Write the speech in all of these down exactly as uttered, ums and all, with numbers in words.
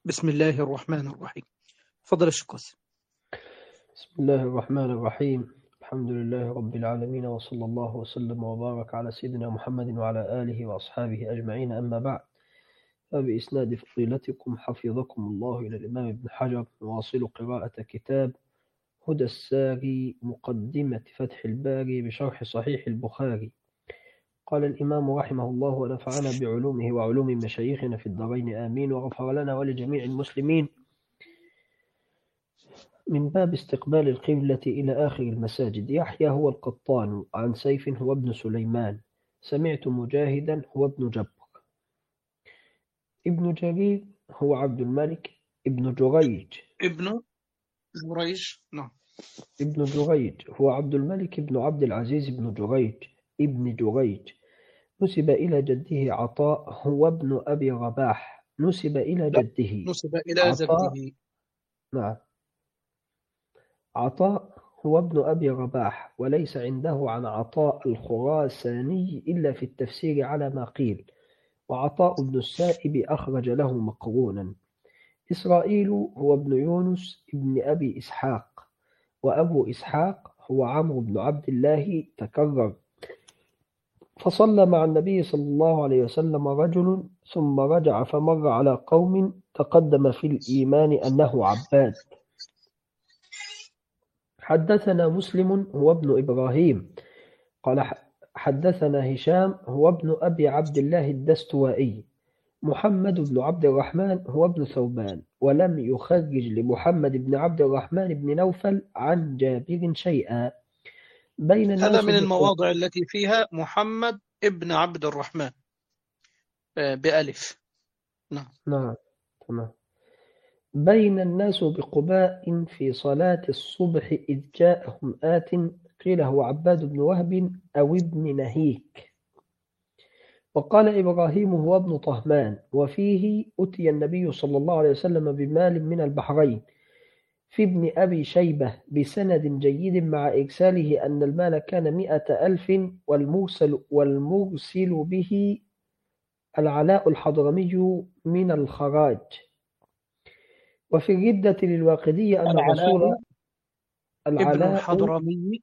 بسم الله الرحمن الرحيم. فضل الشكوس. بسم الله الرحمن الرحيم. الحمد لله رب العالمين، وصلى الله وسلم وبارك على سيدنا محمد وعلى آله وأصحابه أجمعين، أما بعد. فبإسناد فضيلتكم حفظكم الله إلى الإمام ابن حجر نواصل قراءة كتاب هدى الساري مقدمة فتح الباري بشرح صحيح البخاري. قال الإمام رحمه الله ونفعنا بعلومه وعلوم مشايخنا في الدارين آمين، وغفر لنا ولجميع المسلمين. من باب استقبال القبلة إلى آخر المساجد. يحيى هو القطان، عن سيف هو ابن سليمان، سمعت مجاهدا هو ابن جبر. ابن جرير هو عبد الملك ابن جريج ابن جريج. نعم. ابن جريج هو عبد الملك ابن عبد العزيز ابن جريج ابن جريج. نسب إلى جده عطاء هو ابن أبي رباح. نسب إلى لا، جده نسب إلى عطاء. جده. نعم. عطاء هو ابن أبي رباح، وليس عنده عن عطاء الخراساني إلا في التفسير على ما قيل، وعطاء بن السائب أخرج له مقرونا. إسرائيل هو ابن يونس ابن أبي إسحاق، وأبو إسحاق هو عمرو بن عبد الله تكرر. فصلى مع النبي صلى الله عليه وسلم رجل ثم رجع فمر على قوم تقدم في الإيمان أنه عباد. حدثنا مسلم هو ابن إبراهيم قال حدثنا هشام هو ابن أبي عبد الله الدستوائي. محمد بن عبد الرحمن هو ابن ثوبان، ولم يخرج لمحمد بن عبد الرحمن بن نوفل عن جابر شيئا. بين الناس هذا من بقباء. المواضع التي فيها محمد ابن عبد الرحمن بألف. نعم. نعم تمام. بين الناس بقباء في صلاة الصبح إذ جاءهم آت قيل هو عباد بن وهب أو ابن نهيك. وقال إبراهيم هو ابن طهمان، وفيه أتي النبي صلى الله عليه وسلم بمال من البحرين. في ابن أبي شيبة بسند جيد مع إرساله أن المال كان مئة ألف، والمرسل, والمرسل به العلاء الحضرمي من الخراج. وفي الردة للواقدية أن الرسول ابن العلاء الحضرمي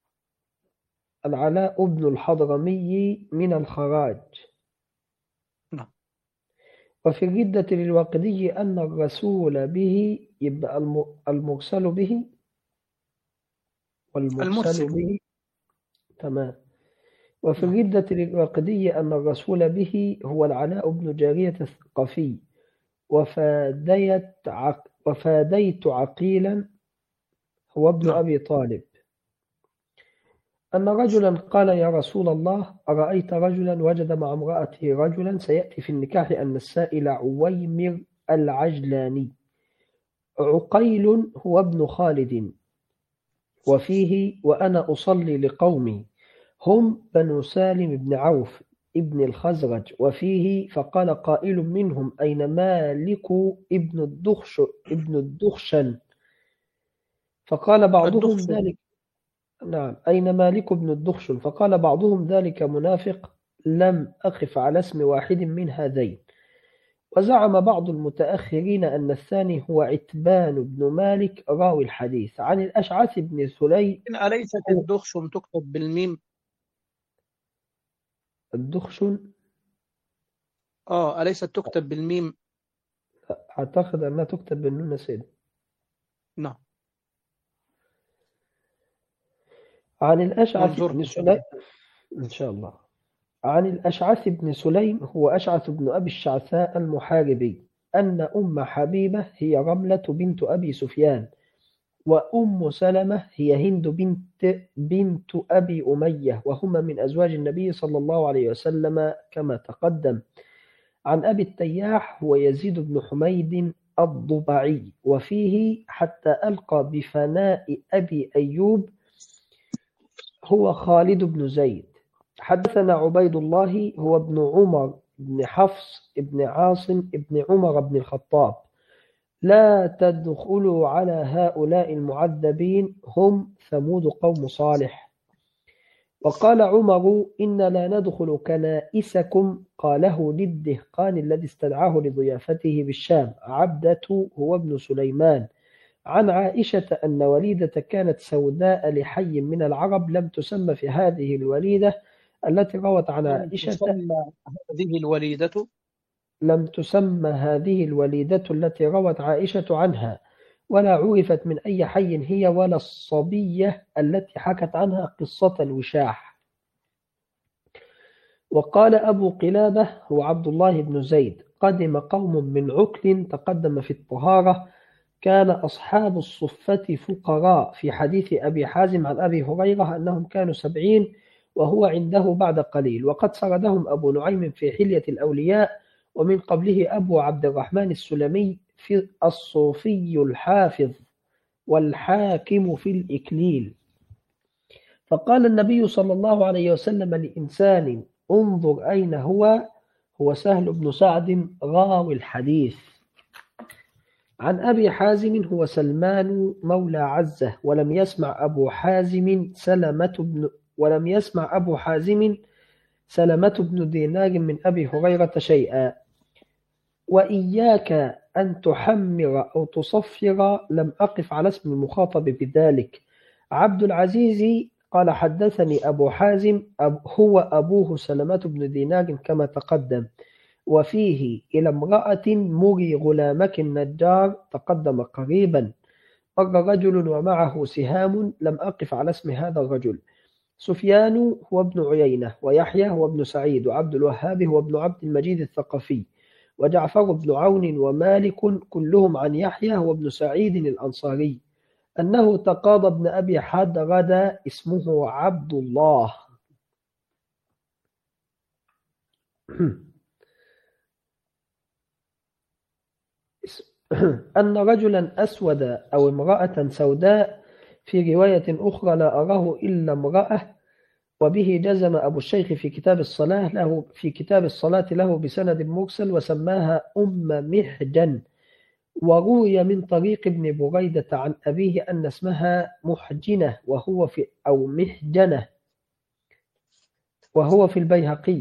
العلاء ابن الحضرمي من الخراج. نعم. وفي الردة للواقدي أن الرسول به، يبقى المرسل به والمرسل المرسل. به. تمام. وفي نعم. الردة للواقدي أن الرسول به هو العلاء بن جارية الثقفي. وفاديت, عق... وفاديت عقيلا هو ابن نعم. أبي طالب. أن رجلا قال يا رسول الله، أرأيت رجلا وجد مع امرأته رجلا سيأتي في النكاح أن السائل عويمر العجلاني. عقيل هو ابن خالد. وفيه وأنا أصلي لقومي هم بنو سالم بن عوف ابن الخزرج. وفيه فقال قائل منهم أين مالك ابن الدخش ابن الدخشن؟ فقال بعضهم الدخشن. ذلك. نعم، أين مالك بن الدخشن؟ فقال بعضهم ذلك منافق، لم أقف على اسم واحد من هذين. وزعم بعض المتأخرين أن الثاني هو عتبان بن مالك راوي الحديث عن الأشعث بن سليم. أليست الدخشن تكتب بالميم؟ الدخشن آه أليست تكتب بالميم؟ أعتقد أنها تكتب بالنون سيد. نعم. عن الأشعث منظور بن إن شاء سليم الله. إن شاء الله. عن الأشعث بن سليم هو أشعث بن أبي الشعثاء المحاربي، أن أم حبيبة هي رملة بنت أبي سفيان، وأم سلمة هي هند بنت بنت أبي أمية، وهما من أزواج النبي صلى الله عليه وسلم كما تقدم. عن أبي التياح هو يزيد بن حميد الضبعي. وفيه حتى ألقى بفناء أبي أيوب هو خالد بن زيد. حدثنا عبيد الله هو ابن عمر بن حفص بن عاصم بن عمر بن الخطاب. لا تدخلوا على هؤلاء المعذبين هم ثمود قوم صالح. وقال عمر إن لا ندخل كنائسكم، قاله للدهقان الذي استدعاه لضيافته بالشام. عبدة هو ابن سليمان عن عائشة أن وليدة كانت سوداء لحي من العرب، لم تسمى في هذه الوليدة التي روت عن لم عائشة تسمى هذه الوليدة. لم تسمى هذه الوليدة التي روت عائشة عنها، ولا عرفت من أي حي هي، ولا الصبية التي حكت عنها قصة الوشاح. وقال أبو قلابة هو عبد الله بن زيد: قدم قوم من عكل تقدم في الطهارة، كان أصحاب الصفة فقراء. في حديث أبي حازم عن أبي هريرة أنهم كانوا سبعين وهو عنده بعد قليل. وقد سردهم أبو نعيم في حلية الأولياء، ومن قبله أبو عبد الرحمن السلمي في الصوفي الحافظ، والحاكم في الإكليل. فقال النبي صلى الله عليه وسلم لإنسان: انظر أين هو، هو سهل بن سعد راوي الحديث. عن أبي حازم هو سلمان مولى عزة، ولم يسمع أبو حازم سلمة بن ولم يسمع أبو حازم سلمة بن دينار من أبي هريرة شيئا. وإياك أن تحمر أو تصفر، لم أقف على اسم المخاطب بذلك. عبد العزيز قال: حدثني أبو حازم أب هو أبوه سلمة بن دينار كما تقدم. وفيه: إلى امرأة مري غلامك النجار، تقدم قريبا. مر رجل ومعه سهام، لم أقف على اسم هذا الرجل. سفيان هو ابن عيينة، ويحيى هو ابن سعيد، وعبد الوهاب هو ابن عبد المجيد الثقفي، وجعفر بن عون ومالك كلهم عن يحيى هو ابن سعيد الأنصاري أنه تقاضى ابن أبي حدرد اسمه عبد الله أن رجلا أسود أو امرأة سوداء، في رواية أخرى لا أراه إلا امرأة. وبه جزم أبو الشيخ في كتاب الصلاة له في كتاب الصلاة له بسند مرسل، وسماها أم محجن. وروي من طريق ابن بريدة عن أبيه أن اسمها محجنة وهو في أو محجنة وهو في البيهقي.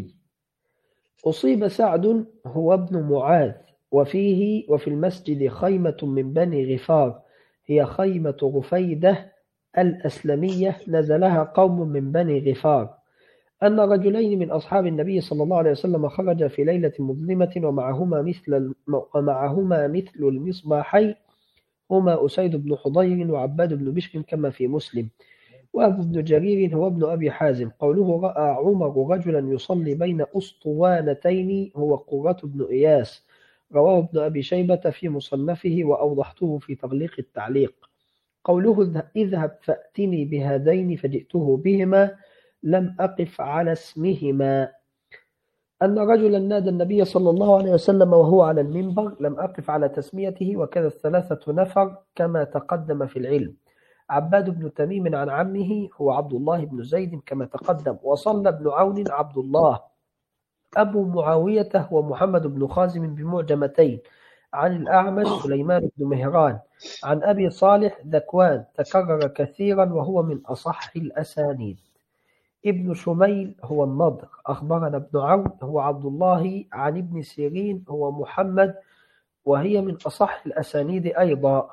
أصيب سعد هو ابن معاذ. وفيه: وفي المسجد خيمة من بني غفار، هي خيمة رفيدة الأسلمية، نزلها قوم من بني غفار. أن رجلين من أصحاب النبي صلى الله عليه وسلم خرجا في ليلة مظلمة، ومعهما مثل الم... ومعهما مثل المصباحين، هما أسيد بن حضير وعباد بن بشر كما في مسلم. وأبو بن جرير هو ابن أبي حازم قوله: رأى عمر رجلا يصلي بين أسطوانتين، هو قرة بن إياس. رواه ابن أبي شيبة في مصنفه، وأوضحته في تغليق التعليق. قوله: اذهب فأتني بهذين، فجئته بهما، لم أقف على اسمهما. أن رجلا نادى النبي صلى الله عليه وسلم وهو على المنبر، لم أقف على تسميته، وكذا الثلاثة نفر كما تقدم في العلم. عباد بن تميم عن عمه هو عبد الله بن زيد كما تقدم. وصلى ابن عون عبد الله. أبو معاوية هو محمد بن خازم بمعجمتين. عن الأعمش سليمان بن مهران. عن أبي صالح ذكوان، تكرر كثيرا وهو من أصح الأسانيد. ابن شميل هو النضر. أخبرنا ابن عون هو عبد الله. عن ابن سيرين هو محمد، وهي من أصح الأسانيد أيضا.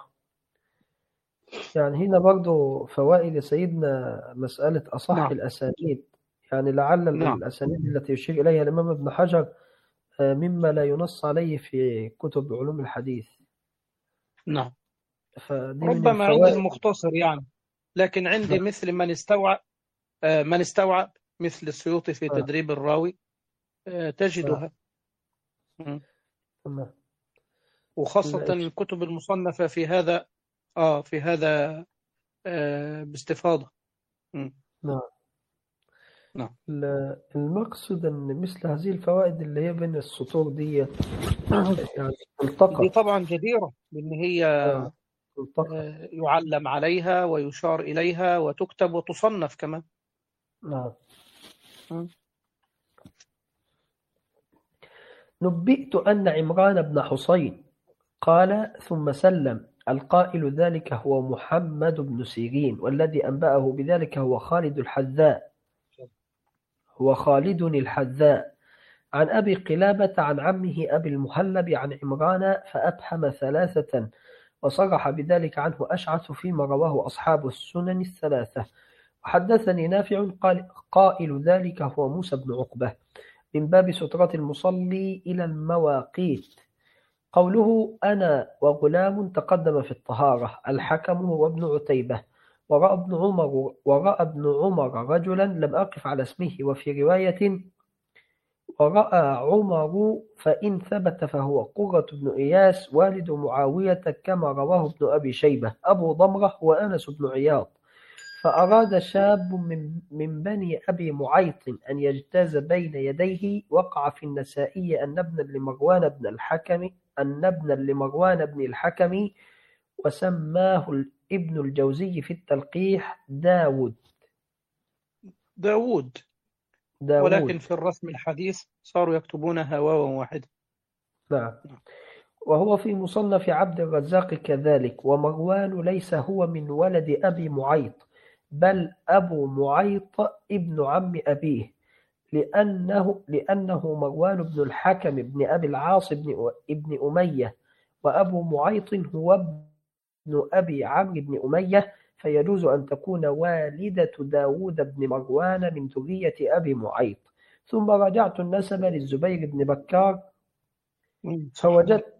يعني هنا برضو فوائد سيدنا مسألة أصح نعم الأسانيد، يعني لعل نعم الأسانيد التي يشير إليها الإمام ابن حجر مما لا ينص عليه في كتب علوم الحديث، نعم فدي من ربما عندي الفوائد. المختصر يعني، لكن عندي مثل من استوعب آه، من استوعب مثل السيوطي في آه. تدريب الراوي، آه، آه. تجدها. مم. تمام. وخاصة ال- الكتب المصنفة في هذا آه في هذا آه باستفاضة. مم. نعم. نعم ال- المقصد أن مثل هذه الفوائد اللي هي بين السطور دي يعني دي تلتقط. طبعا جديرة بأن هي آه. تلتقط. آه، يعلم عليها ويشار إليها وتكتب وتصنف كمان. نعم. مم. نبئت أن عمران بن حسين قال ثم سلم. القائل ذلك هو محمد بن سيرين، والذي أنبأه بذلك هو خالد الحذاء. هو خالد الحذاء عن أبي قلابة عن عمه أبي المهلب عن عمران فأبهم ثلاثة وصرح بذلك عنه أشعث فيما رواه أصحاب السنن الثلاثة. وحدثني نافع قال قائل ذلك هو موسى بن عقبة من باب سترة المصلي إلى المواقيت. قوله أنا وغلام تقدم في الطهارة. الحكم هو ابن عتيبة. ورأى ابن عمر ورأى ابن عمر رجلا لم أقف على اسمه. وفي رواية ورأى عمر فإن ثبت فهو قرة بن إياس والد معاوية كما رواه ابن أبي شيبة. أبو ضمرة وأنس بن عياض. فأراد شاب من, من بني أبي معيط أن يجتاز بين يديه. وقع في النسائي أن ابنا لمروان بن الحكم أن ابنا لمروان بن الحكم وسماه ابن الجوزي في التلقيح داود داود داود ولكن في الرسم الحديث صاروا يكتبونها واوا واحدة. نعم. وهو في مصنف عبد الرزاق كذلك. ومروان ليس هو من ولد أبي معيط بل أبو معيط ابن عم أبيه لأنه, لأنه مروان بن الحكم بن أبي العاص بن, ابن أمية وأبو معيط هو ابن أبي عمرو بن أمية فيجوز أن تكون والدة داود بن مروان من ذرية أبي معيط. ثم رجعت النسب للزبير بن بكار فوجدت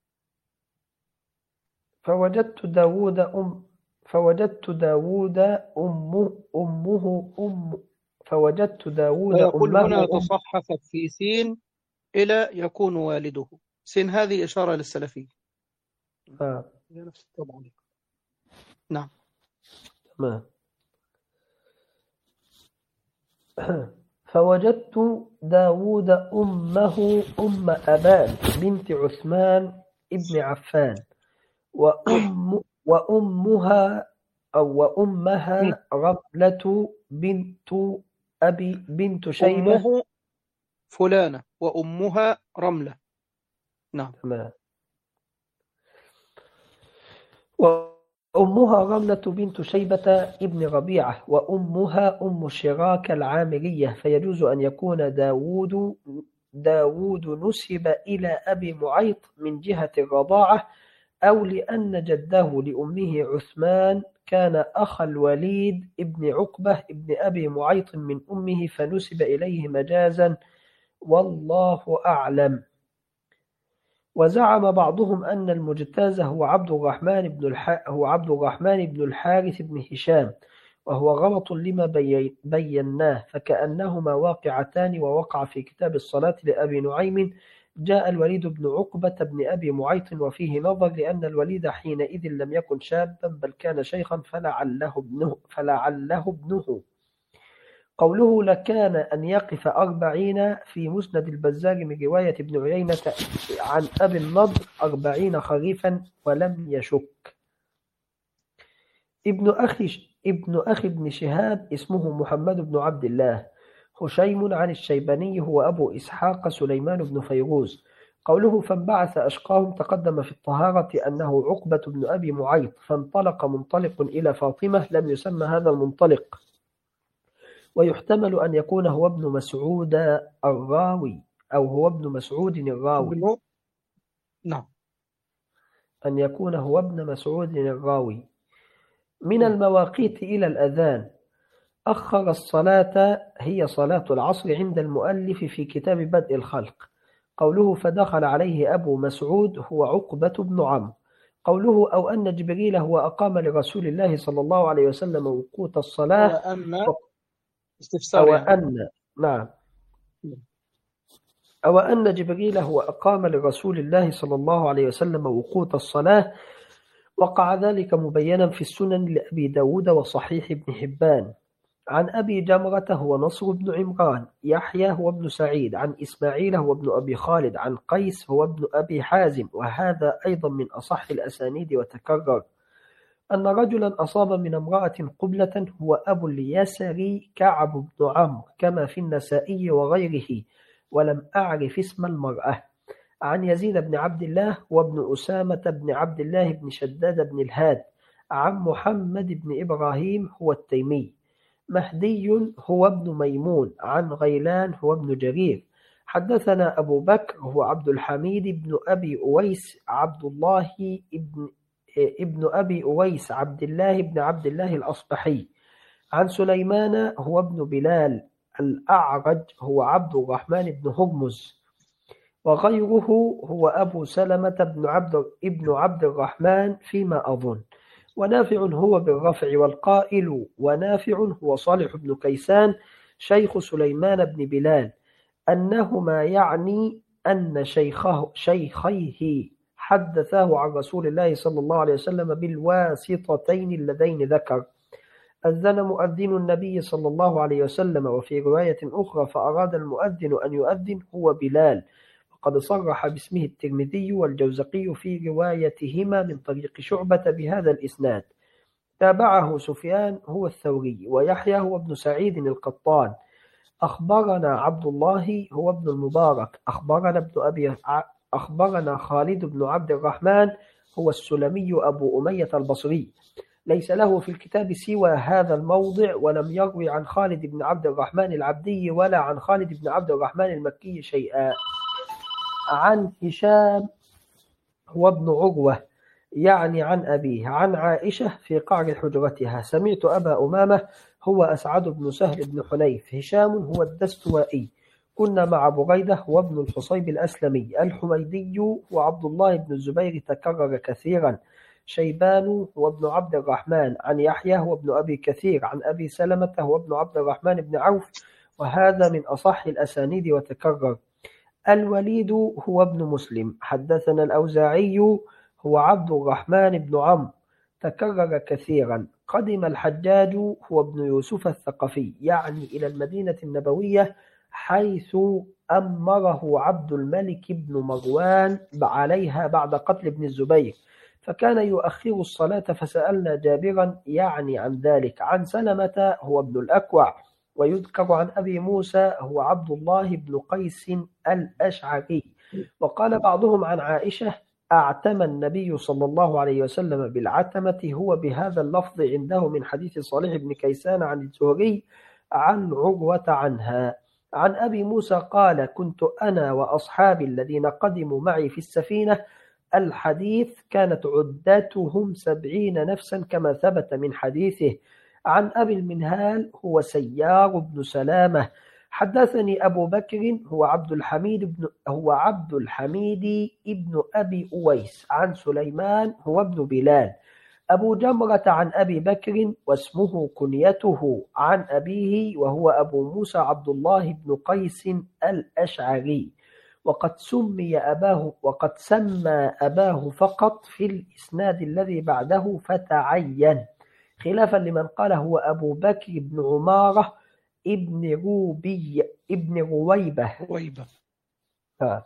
فوجدت داود أم فوجدت داود أمه أمه أم فوجدت داود ويقول أمه هنا أم تصحفت في سين إلى يكون والده. سين هذه إشارة للسلفي. آه. نفس الطبع. نعم. تمام. فوجدت داود أمه أم أبان بنت عثمان ابن عفان وأم وأمها أو وأمها رملة بنت أبي بنت شيبة. أمه فلانة وأمها رملة. نعم. تمام. وأمها رملة بنت شيبة ابن ربيعة وأمها أم شراك العامرية فيجوز أن يكون داود داود نسب إلى أبي معيط من جهة الرضاعة أو لأن جده لأمه عثمان كان أخ الوليد ابن عقبة ابن أبي معيط من أمه فنسب إليه مجازا والله أعلم. وزعم بعضهم أن المجتاز هو عبد الرحمن بن الح... هو عبد الرحمن بن الحارث بن هشام وهو غلط لما بي... بيناه فكأنهما واقعتان. ووقع في كتاب الصلاة لأبي نعيم جاء الوليد بن عقبة بن أبي معيط وفيه نظر لأن الوليد حينئذ لم يكن شابا بل كان شيخا فلعله ابنه, فلعله ابنه. قوله لكان أن يقف أربعين في مسند البزار من رواية ابن عيينة عن أبي النضر أربعين خريفا ولم يشك. ابن أخي ابن أخي ابن شهاب اسمه محمد بن عبد الله. هشيم عن الشيباني هو أبو إسحاق سليمان بن فيروز. قوله فانبعث أشقاهم تقدم في الطهارة أنه عقبة بن أبي معيط فانطلق منطلق إلى فاطمة لم يسمى هذا المنطلق. ويحتمل أن يكون هو ابن مسعود الراوي أو هو ابن مسعود الراوي. نعم. أن يكون هو ابن مسعود الراوي. من المواقيت إلى الأذان أخر الصلاة هي صلاة العصر عند المؤلف في كتاب بدء الخلق. قوله فدخل عليه أبو مسعود هو عقبة بن عمرو. قوله أو أن جبريل هو أقام لرسول الله صلى الله عليه وسلم وقوت الصلاة أو أن استفسار أو يعني. أن نعم أو أن جبريل هو أقام لرسول الله صلى الله عليه وسلم وقوت الصلاة وقع ذلك مبينا في السنن لأبي داود وصحيح ابن حبان. عن أبي جمرة هو نصر بن عمران. يحيى هو ابن سعيد. عن إسماعيل هو ابن أبي خالد. عن قيس هو ابن أبي حازم وهذا أيضا من أصح الأسانيد وتكرر أن رجلا أصاب من امرأة قبلة هو أبو اليسري كعب بن عمرو كما في النسائي وغيره ولم أعرف اسم المرأة. عن يزيد بن عبد الله وابن أسامة بن عبد الله بن شداد بن الهاد عن محمد بن إبراهيم هو التيمي مهدي هو ابن ميمون عن غيلان هو ابن جرير. حدثنا أبو بكر هو عبد الحميد بن أبي أويس عبد الله ابن ابن أبي أويس عبد الله بن عبد الله الأصبحي عن سليمان هو ابن بلال. الأعرج هو عبد الرحمن بن هرمز وغيره هو أبو سلمة بن عبد ابن عبد الرحمن فيما أظن. ونافع هو بالرفع والقائل ونافع هو صالح بن كيسان شيخ سليمان بن بلال أنهما يعني أن شيخه شيخيه حدثاه عن رسول الله صلى الله عليه وسلم بالواسطتين اللذين ذكر. أذن مؤذن النبي صلى الله عليه وسلم. وفي رواية أخرى فأراد المؤذن أن يؤذن هو بلال، وقد صرح باسمه الترمذي والجوزقي في روايتهما من طريق شعبة بهذا الإسناد. تابعه سفيان هو الثوري ويحيى هو ابن سعيد القطان. أخبرنا عبد الله هو ابن المبارك أخبرنا ابن أبي أخبرنا خالد بن عبد الرحمن هو السلمي أبو أمية البصري، ليس له في الكتاب سوى هذا الموضع، ولم يروي عن خالد بن عبد الرحمن العبدي ولا عن خالد بن عبد الرحمن المكي شيئا. عن هشام هو ابن عروة يعني عن أبيه عن عائشة في قعر حجرتها سمعت أبا أمامة هو أسعد بن سهل بن حنيف. هشام هو الدستوائي كنا مع بريدة وابن الحصيب الأسلمي. الحميدي وعبد الله بن الزبير تكرر كثيرا. شيبان هو ابن عبد الرحمن عن يحيى هو ابن أبي كثير عن أبي سلمة هو ابن عبد الرحمن بن عوف، وهذا من أصح الأسانيد وتكرر. الوليد هو ابن مسلم. حدثنا الأوزاعي هو عبد الرحمن بن عمرو تكرر كثيرا. قدم الحجاج هو ابن يوسف الثقفي يعني إلى المدينة النبوية حيث أمره عبد الملك بن مروان عليها بعد قتل ابن الزبير، فكان يؤخر الصلاة فسألنا جابرا يعني عن ذلك. عن سلمة هو ابن الأكوع. ويذكر عن أبي موسى هو عبد الله بن قيس الأشعري. وقال بعضهم عن عائشة أعتم النبي صلى الله عليه وسلم بالعتمة هو بهذا اللفظ عنده من حديث صالح بن كيسان عن الزهري عن عروة عنها. عن أبي موسى قال كنت أنا وأصحابي الذين قدموا معي في السفينة. الحديث كانت عدتهم سبعين نفسا كما ثبت من حديثه. عن أبي المنهال هو سيار بن سلامة. حدثني أبو بكر هو عبد الحميد بن هو عبد الحميد ابن أبي أويس عن سليمان هو ابن بلال. أبو جمرة عن أبي بكر واسمه كنيته عن أبيه وهو أبو موسى عبد الله بن قيس الأشعري. وقد سمي أباه وقد سمى أباه فقط في الإسناد الذي بعده فتعين، خلافا لمن قال هو أبو بكر بن عمارة ابن روبي ابن رويبة. رويبة. آه.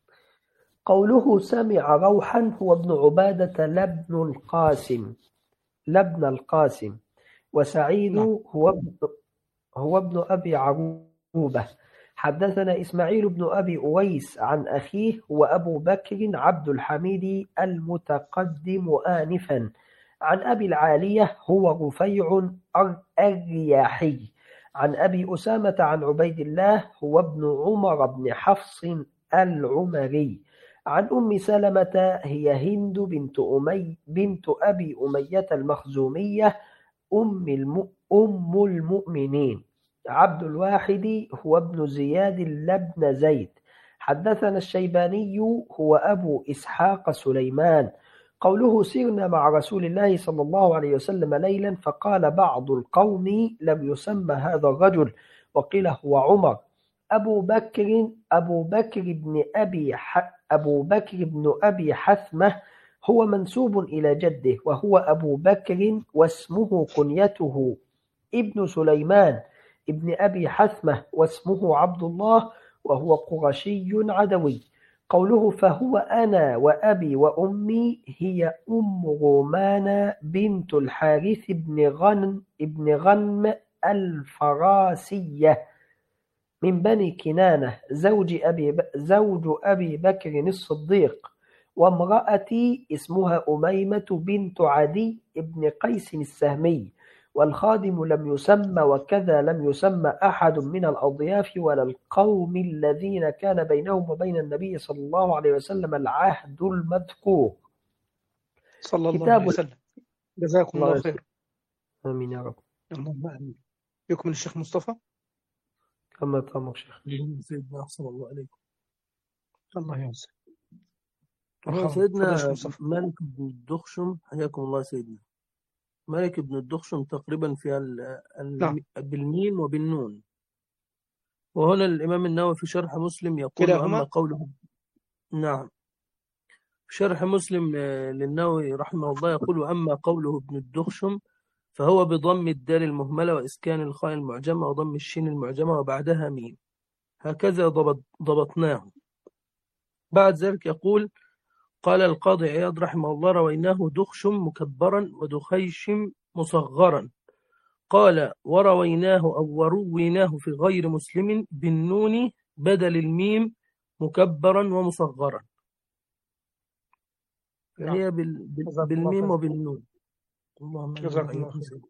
قوله سمع روحا هو ابن عبادة لابن القاسم لابن القاسم. وسعيد هو ابن هو ابن أبي عروبة. حدثنا إسماعيل بن أبي أويس عن أخيه وأبو بكر عبد الحميد المتقدم آنفا. عن أبي العالية هو رفيع الرياحي. عن أبي أسامة عن عبيد الله هو ابن عمر بن حفص العمري. عن أم سلمة هي هند بنت أمي بنت أبي أمية المخزومية أم الم أم المؤمنين. عبد الواحد هو ابن زياد لابن زيد. حدثنا الشيباني هو أبو إسحاق سليمان. قوله سرنا مع رسول الله صلى الله عليه وسلم ليلا فقال بعض القوم لم يسمى هذا الرجل وقيل هو عمر. أبو بكر أبو بكر بن أبي ح أبو بكر بن أبي حثمة هو منسوب إلى جده وهو أبو بكر واسمه كنيته ابن سليمان ابن أبي حثمة واسمه عبد الله وهو قرشي عدوي. قوله فهو أنا وأبي وأمي هي أم رومان بنت الحارث بن غنم ابن غنم الفراسية من بني كنانة زوج أبي, ب... زوج أبي بكر الصديق. وامرأتي اسمها أميمة بنت عدي ابن قيس السهمي. والخادم لم يسمى، وكذا لم يسمى أحد من الأضياف ولا القوم الذين كان بينهم وبين النبي صلى الله عليه وسلم العهد المذكور. صلى الله عليه كتاب وسلم. جزاكم الله الله يسلمك. خير. آمين يا رب. اللهم آمين. يكمل الشيخ مصطفى. كما تأمر شيخ. سيدنا أحسن الله عليكم. الله يعزك. هو مرحبا. تفضل يا شيخ سيدنا مصطفى. مالك بن الدخشم، حياكم الله سيدنا. مالك بن الدخشم تقريبا في ال- ال- نعم. بالميم وبالنون. وهنا الإمام النووي في شرح مسلم يقول: أما كلاهما. قوله. نعم، في شرح مسلم آه، للنووي رحمه الله يقول: أما قوله ابن الدخشم فهو بضم الدال المهملة وإسكان الخاء المعجمة وضم الشين المعجمة وبعدها ميم، هكذا ضبط ضبطناه. بعد ذلك يقول: قال القاضي عياض رحمه الله: رويناه دخشم مكبرا ودخيشم مصغرا. قال: ورويناه أو ورويناه في غير مسلم بالنون بدل الميم مكبرا ومصغرا، نعم. فهي بال... بال- جزاكم الله بالميم خير. وبالنون. اللهم آمين جزاكم الله وإياكم خير. سيدي.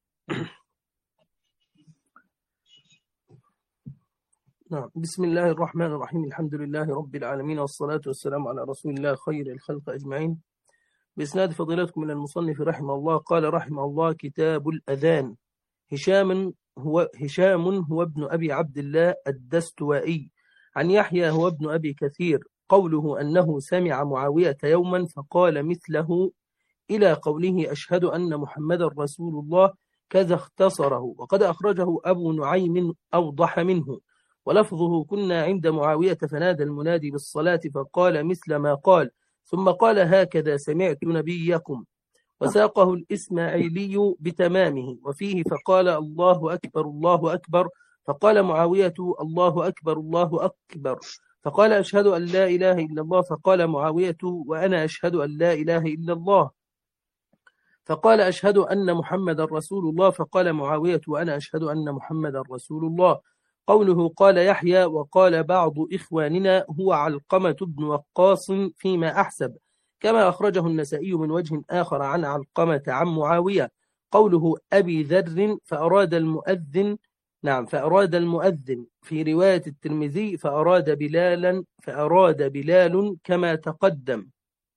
نعم. بسم الله الرحمن الرحيم. الحمد لله رب العالمين، والصلاة والسلام على رسول الله خير الخلق أجمعين. بإسناد فضيلتكم من المصنف رحمه الله قال رحمه الله: كتاب الأذان. هشام هو هشام هو ابن أبي عبد الله الدستوائي، عن يحيى هو ابن أبي كثير. قوله أنه سمع معاوية يوما فقال مثله إلى قوله أشهد أن محمدا رسول الله كذا اختصره، وقد أخرجه أبو نعيم أوضح منه، ولفظه: كنا عند معاوية فنادى المنادي بالصلاة فقال مثل ما قال، ثم قال هكذا سمعت نبيكم. وساقه الإسماعيلي بتمامه، وفيه فقال الله أكبر الله أكبر، فقال معاوية الله أكبر الله أكبر، فقال أشهد أن لا إله إلا الله، فقال معاوية وأنا أشهد أن لا إله إلا الله، فقال أشهد أن محمد رسول الله، فقال معاوية وأنا أشهد أن محمد رسول الله. قوله قال يحيى وقال بعض إخواننا هو علقمة بن وقاص فيما أحسب، كما أخرجه النسائي من وجه آخر عن علقمة عن معاوية. قوله أبي ذر فأراد المؤذن، نعم فأراد المؤذن، في رواية الترمذي فأراد بلالا فأراد بلال كما تقدم.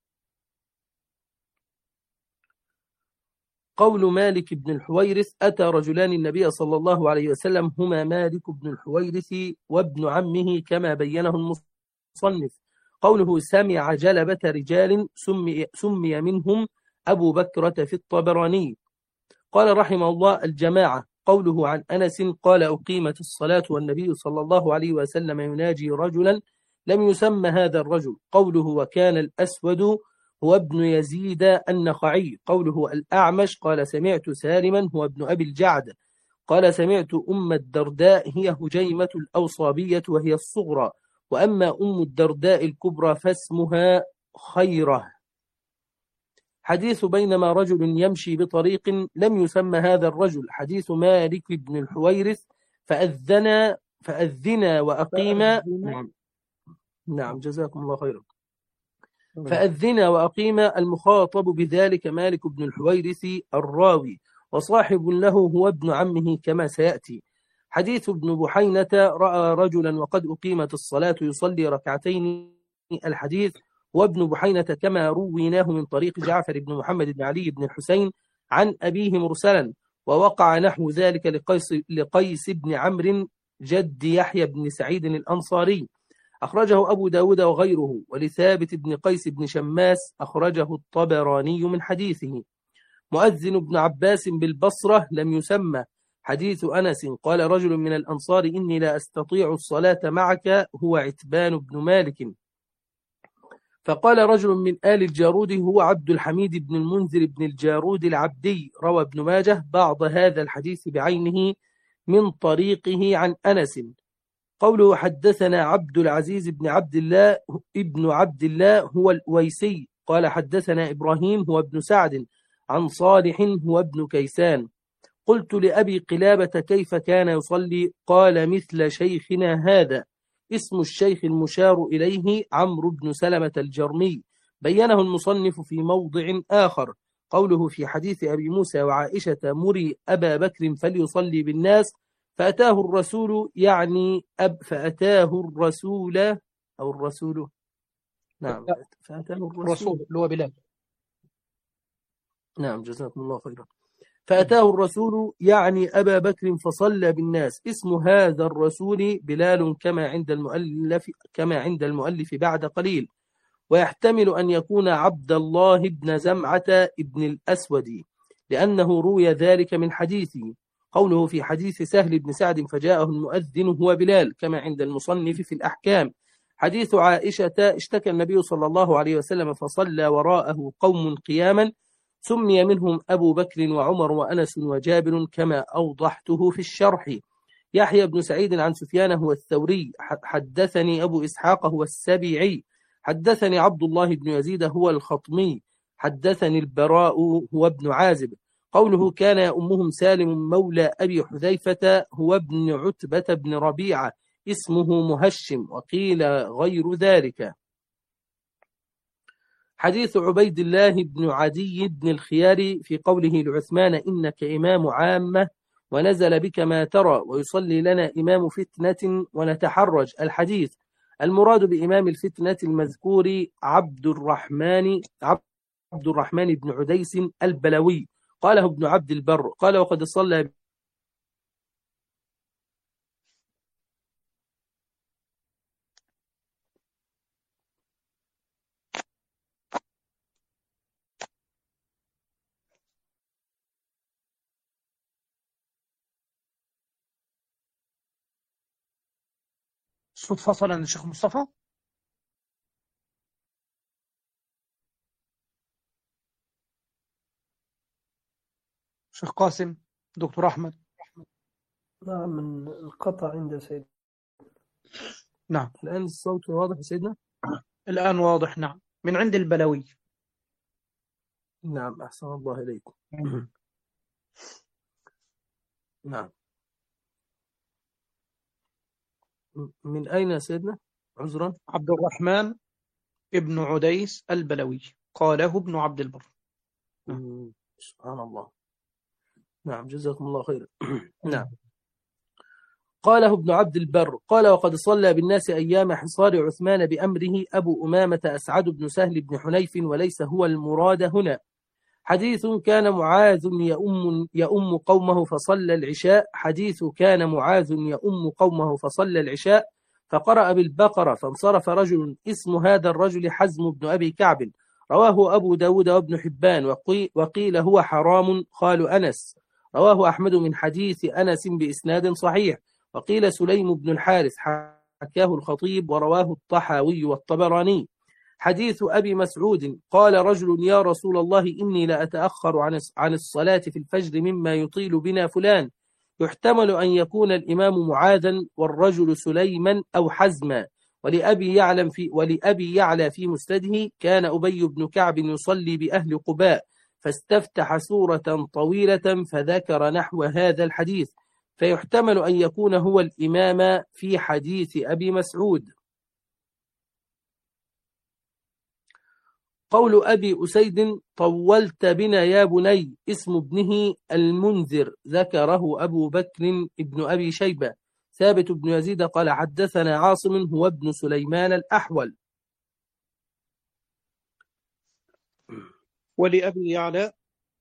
قول مالك بن الحويرث: أتى رجلان النبي صلى الله عليه وسلم هما مالك بن الحويرث وابن عمه كما بينه المصنف. قوله سمع جلبة رجال سمي, سمي منهم أبو بكرة في الطبراني. قال رحمه الله: الجماعة. قوله عن أنس قال أقيمت الصلاة والنبي صلى الله عليه وسلم يناجي رجلا لم يسمى هذا الرجل. قوله وكان الأسود هو ابن يزيد النخعي. قوله الأعمش قال سمعت سالما هو ابن أبي الجعد قال سمعت أم الدرداء هي هجيمة الأوصابية وهي الصغرى، وأما أم الدرداء الكبرى فاسمها خيرة. حديث بينما رجل يمشي بطريق لم يسمى هذا الرجل. حديث مالك بن الحويرث فأذنا فأذنا وأقيما. نعم. نعم جزاكم الله خيرا. فأذنا وأقيما المخاطب بذلك مالك بن الحويرث الراوي، وصاحب له هو ابن عمه كما سيأتي. حديث ابن بحينة رأى رجلا وقد أقيمت الصلاة يصلي ركعتين. الحديث وابن بحينة كما رويناه من طريق جعفر بن محمد بن علي بن الحسين عن أبيه مرسلا، ووقع نحو ذلك لقيس, لقيس بن عمرو جد يحيى بن سعيد الأنصاري، أخرجه أبو داود وغيره. ولثابت بن قيس بن شماس أخرجه الطبراني من حديثه. مؤذن بن عباس بالبصرة لم يسمى. حديث أنس قال رجل من الأنصار إني لا أستطيع الصلاة معك هو عتبان بن مالك، فقال رجل من آل الجارود هو عبد الحميد بن المنذر بن الجارود العبدي. روى ابن ماجه بعض هذا الحديث بعينه من طريقه عن أنس. قوله حدثنا عبد العزيز بن عبد الله ابن عبد الله هو الأويسي قال حدثنا إبراهيم هو ابن سعد عن صالح هو ابن كيسان. قلت لأبي قلابة كيف كان يصلي؟ قال مثل شيخنا هذا. اسم الشيخ المشار إليه عمرو بن سلمة الجرمي، بينه المصنف في موضع آخر. قوله في حديث أبي موسى وعائشة مري أبا بكر فليصلي بالناس فأتاه الرسول يعني أب فأتاه الرسول أو الرسول نعم فأتاه الرسول الرسول اللي هو بلال. نعم جزاكم الله خيرا. فأتاه الرسول يعني أبا بكر فصلى بالناس. اسم هذا الرسول بلال كما عند المؤلف كما عند المؤلف بعد قليل، ويحتمل أن يكون عبد الله بن زمعة ابن الأسود لأنه روي ذلك من حديثه. قوله في حديث سهل بن سعد فجاءه المؤذن هو بلال كما عند المصنف في الأحكام. حديث عائشة اشتكى النبي صلى الله عليه وسلم فصلى وراءه قوم قياما سمي منهم أبو بكر وعمر وأنس وجابر كما أوضحته في الشرح. يحيى بن سعيد عن سفيان هو الثوري حدثني أبو إسحاق هو السبيعي حدثني عبد الله بن يزيد هو الخطمي حدثني البراء هو ابن عازب. قوله كان أمهم سالم مولى أبي حذيفة هو ابن عتبة بن ربيعة اسمه مهشم وقيل غير ذلك. حديث عبيد الله بن عدي بن الخيار في قوله لعثمان إنك إمام عامة ونزل بك ما ترى ويصلي لنا إمام فتنة ونتحرج. الحديث المراد بإمام الفتنة المذكور عبد الرحمن عبد الرحمن بن عديس البلوي قاله ابن عبد البر قال وقد صلى الصوت فصل عن الشيخ مصطفى. شيخ قاسم، دكتور أحمد. نعم من القطع عند سيد. نعم الآن الصوت واضح يا سيدنا. الآن واضح. نعم من عند البلوي. نعم أحسن الله إليكم. نعم من أين يا سيدنا عذرا؟ عبد الرحمن ابن عديس البلوي قاله ابن عبد البر. نعم. سبحان الله. نعم جزاكم الله خيرا. نعم قاله ابن عبد البر قال وقد صلى بالناس أيام حصار عثمان بأمره أبو أمامة أسعد بن سهل بن حنيف وليس هو المراد هنا. حديث كان معاذ يؤم, يؤم قومه فصلى العشاء. حديث كان معاذ يؤم قومه فصلى العشاء فقرأ بالبقرة فانصرف رجل اسم هذا الرجل حزم بن أبي كعب رواه أبو داود وابن حبان وقي وقيل هو حرام قالوا أنس. رواه أحمد من حديث أنس بإسناد صحيح وقيل سليم بن الحارث حكاه الخطيب ورواه الطحاوي والطبراني. حديث أبي مسعود قال رجل يا رسول الله إني لا أتأخر عن الصلاة في الفجر مما يطيل بنا فلان. يحتمل أن يكون الإمام معاذا والرجل سليما أو حزما. ولأبي يعلم في ولأبي يعلى في مسنده كان أبي بن كعب يصلي بأهل قباء فاستفتح سورة طويلة فذكر نحو هذا الحديث فيحتمل أن يكون هو الإمام في حديث أبي مسعود. قول أبي أسيد طولت بنا يا بني اسم ابنه المنذر ذكره أبو بكر ابن أبي شيبة. ثابت بن يزيد قال حدثنا عاصم هو ابن سليمان الأحول. ولأبي يعلى.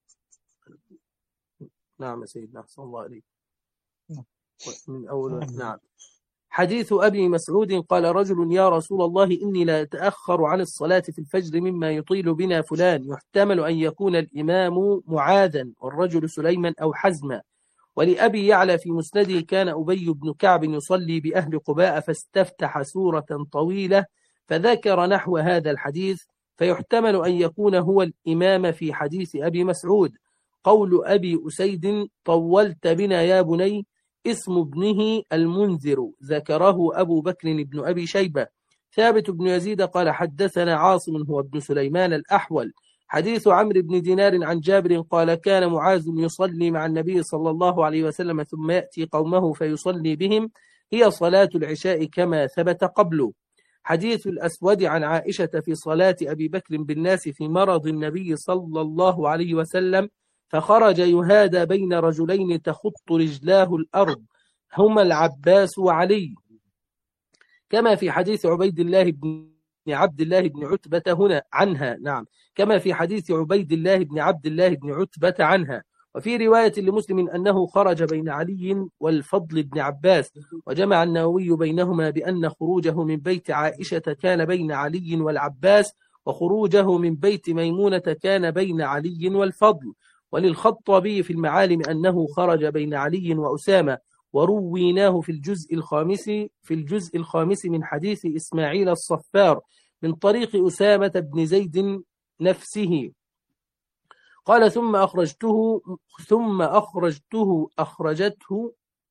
نعم سيدنا أحسن الله عليك. من أول نعم. حديث أبي مسعود قال رجل يا رسول الله إني لا أتأخر عن الصلاة في الفجر مما يطيل بنا فلان. يحتمل أن يكون الإمام معاذا والرجل سليما أو حزما. ولأبي يعلى في مسنده كان أبي بن كعب يصلي بأهل قباء فاستفتح سورة طويلة فذكر نحو هذا الحديث فيحتمل أن يكون هو الإمام في حديث أبي مسعود. قول أبي أسيد طولت بنا يا بني اسم ابنه المنذر ذكره أبو بكر بن أبي شيبة. ثابت بن يزيد قال حدثنا عاصم هو ابن سليمان الأحول. حديث عمرو بن دينار عن جابر قال كان معاذ يصلي مع النبي صلى الله عليه وسلم ثم يأتي قومه فيصلي بهم هي صلاة العشاء كما ثبت قبله. حديث الأسود عن عائشة في صلاة أبي بكر بالناس في مرض النبي صلى الله عليه وسلم فخرج يهادى بين رجلين تخط رجلاه الأرض هما العباس وعلي، كما في حديث عبيد الله بن عبد الله بن عتبة هنا عنها. نعم، كما في حديث عبيد الله بن عبد الله بن عتبة عنها. وفي رواية لمسلم أنه خرج بين علي والفضل بن عباس، وجمع النووي بينهما بأن خروجه من بيت عائشة كان بين علي والعباس، وخروجه من بيت ميمونة كان بين علي والفضل. وللخطابي في المعالم أنه خرج بين علي وأسامة، ورويناه في الجزء الخامس في الجزء الخامس من حديث إسماعيل الصفار من طريق أسامة بن زيد نفسه. قال ثم أخرجته ثم أخرجته أخرجته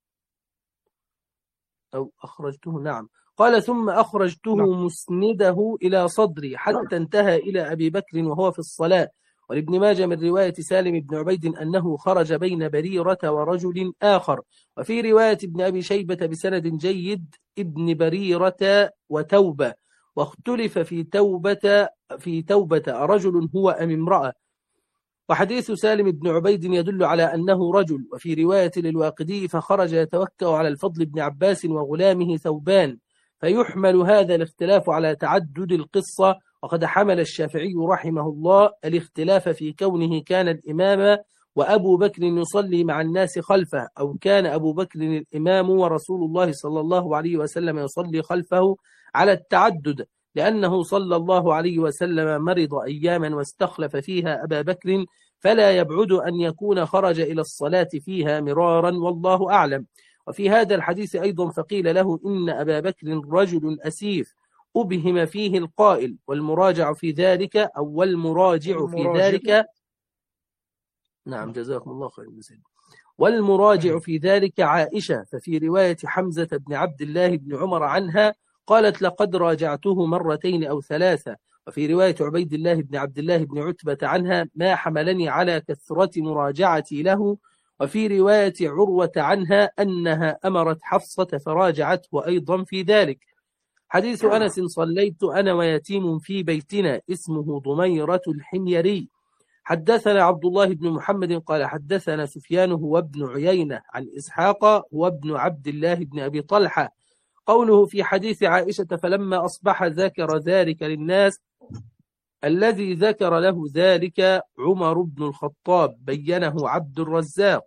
أو أخرجته نعم قال ثم أخرجته نعم. مسنده إلى صدري حتى انتهى إلى أبي بكر وهو في الصلاة. ولابن ماجه من رواية سالم بن عبيد أنه خرج بين بريرة ورجل آخر. وفي رواية ابن أبي شيبة بسند جيد ابن بريرة وتوبة، واختلف في توبة في توبة رجل هو أم امرأة. وحديث سالم بن عبيد يدل على أنه رجل. وفي رواية للواقدي فخرج يتوكأ على الفضل بن عباس وغلامه ثوبان، فيحمل هذا الاختلاف على تعدد القصة. وقد حمل الشافعي رحمه الله الاختلاف في كونه كان الإمام وأبو بكر يصلي مع الناس خلفه، أو كان أبو بكر الإمام ورسول الله صلى الله عليه وسلم يصلي خلفه، على التعدد، لأنه صلى الله عليه وسلم مرض أياما واستخلف فيها أبا بكر، فلا يبعد أن يكون خرج إلى الصلاة فيها مرارا، والله أعلم. وفي هذا الحديث أيضا فقيل له إن أبا بكر رجل أسيف أبهم فيه القائل، والمراجع في ذلك أو والمراجع في ذلك نعم جزاكم الله خير مسلم. والمراجع في ذلك عائشة، ففي رواية حمزة بن عبد الله بن عمر عنها قالت لقد راجعته مرتين أو ثلاثة. وفي رواية عبيد الله بن عبد الله بن عتبة عنها ما حملني على كثرة مراجعتي له. وفي رواية عروة عنها أنها أمرت حفصة فراجعته أيضا في ذلك. حديث أنس صليت أنا ويتيم في بيتنا اسمه ضميرة الحميري. حدثنا عبد الله بن محمد قال حدثنا سفيان هو ابن عيينة عن إسحاق هو ابن عبد الله بن أبي طلحة. قوله في حديث عائشة فلما أصبح ذكر ذلك للناس، الذي ذكر له ذلك عمر بن الخطاب، بينه عبد الرزاق.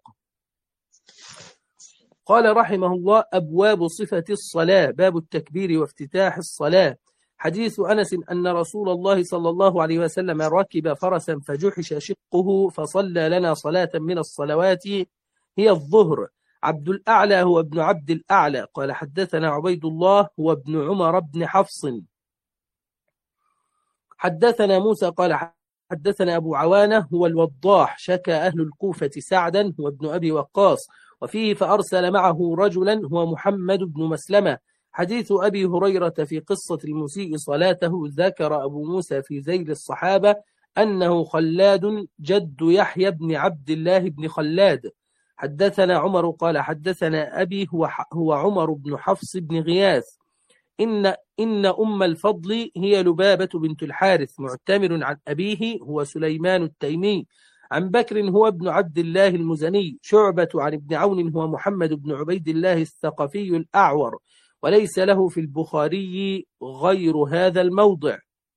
قال رحمه الله أبواب صفة الصلاة، باب التكبير وافتتاح الصلاة. حديث أنس أن رسول الله صلى الله عليه وسلم ركب فرسا فجحش شقه فصلى لنا صلاة من الصلوات هي الظهر. عبد الأعلى هو ابن عبد الأعلى قال حدثنا عبيد الله هو ابن عمر بن حفص. حدثنا موسى قال حدثنا أبو عوانة هو الوضاح شكى أهل الكوفة سعدا هو ابن أبي وقاص، وفيه فأرسل معه رجلا هو محمد بن مسلمة. حديث أبي هريرة في قصة المسيء صلاته ذكر أبو موسى في ذيل الصحابة أنه خلاد جد يحيى بن عبد الله بن خلاد. حدثنا عمر قال حدثنا أبي هو, هو عمر بن حفص بن غياث إن, إن أم الفضل هي لبابة بنت الحارث، معتمر عن أبيه هو سليمان التيمي، عن بكر هو ابن عبد الله المزني، شعبة عن ابن عون هو محمد بن عبيد الله الثقفي الأعور، وليس له في البخاري غير هذا الموضع.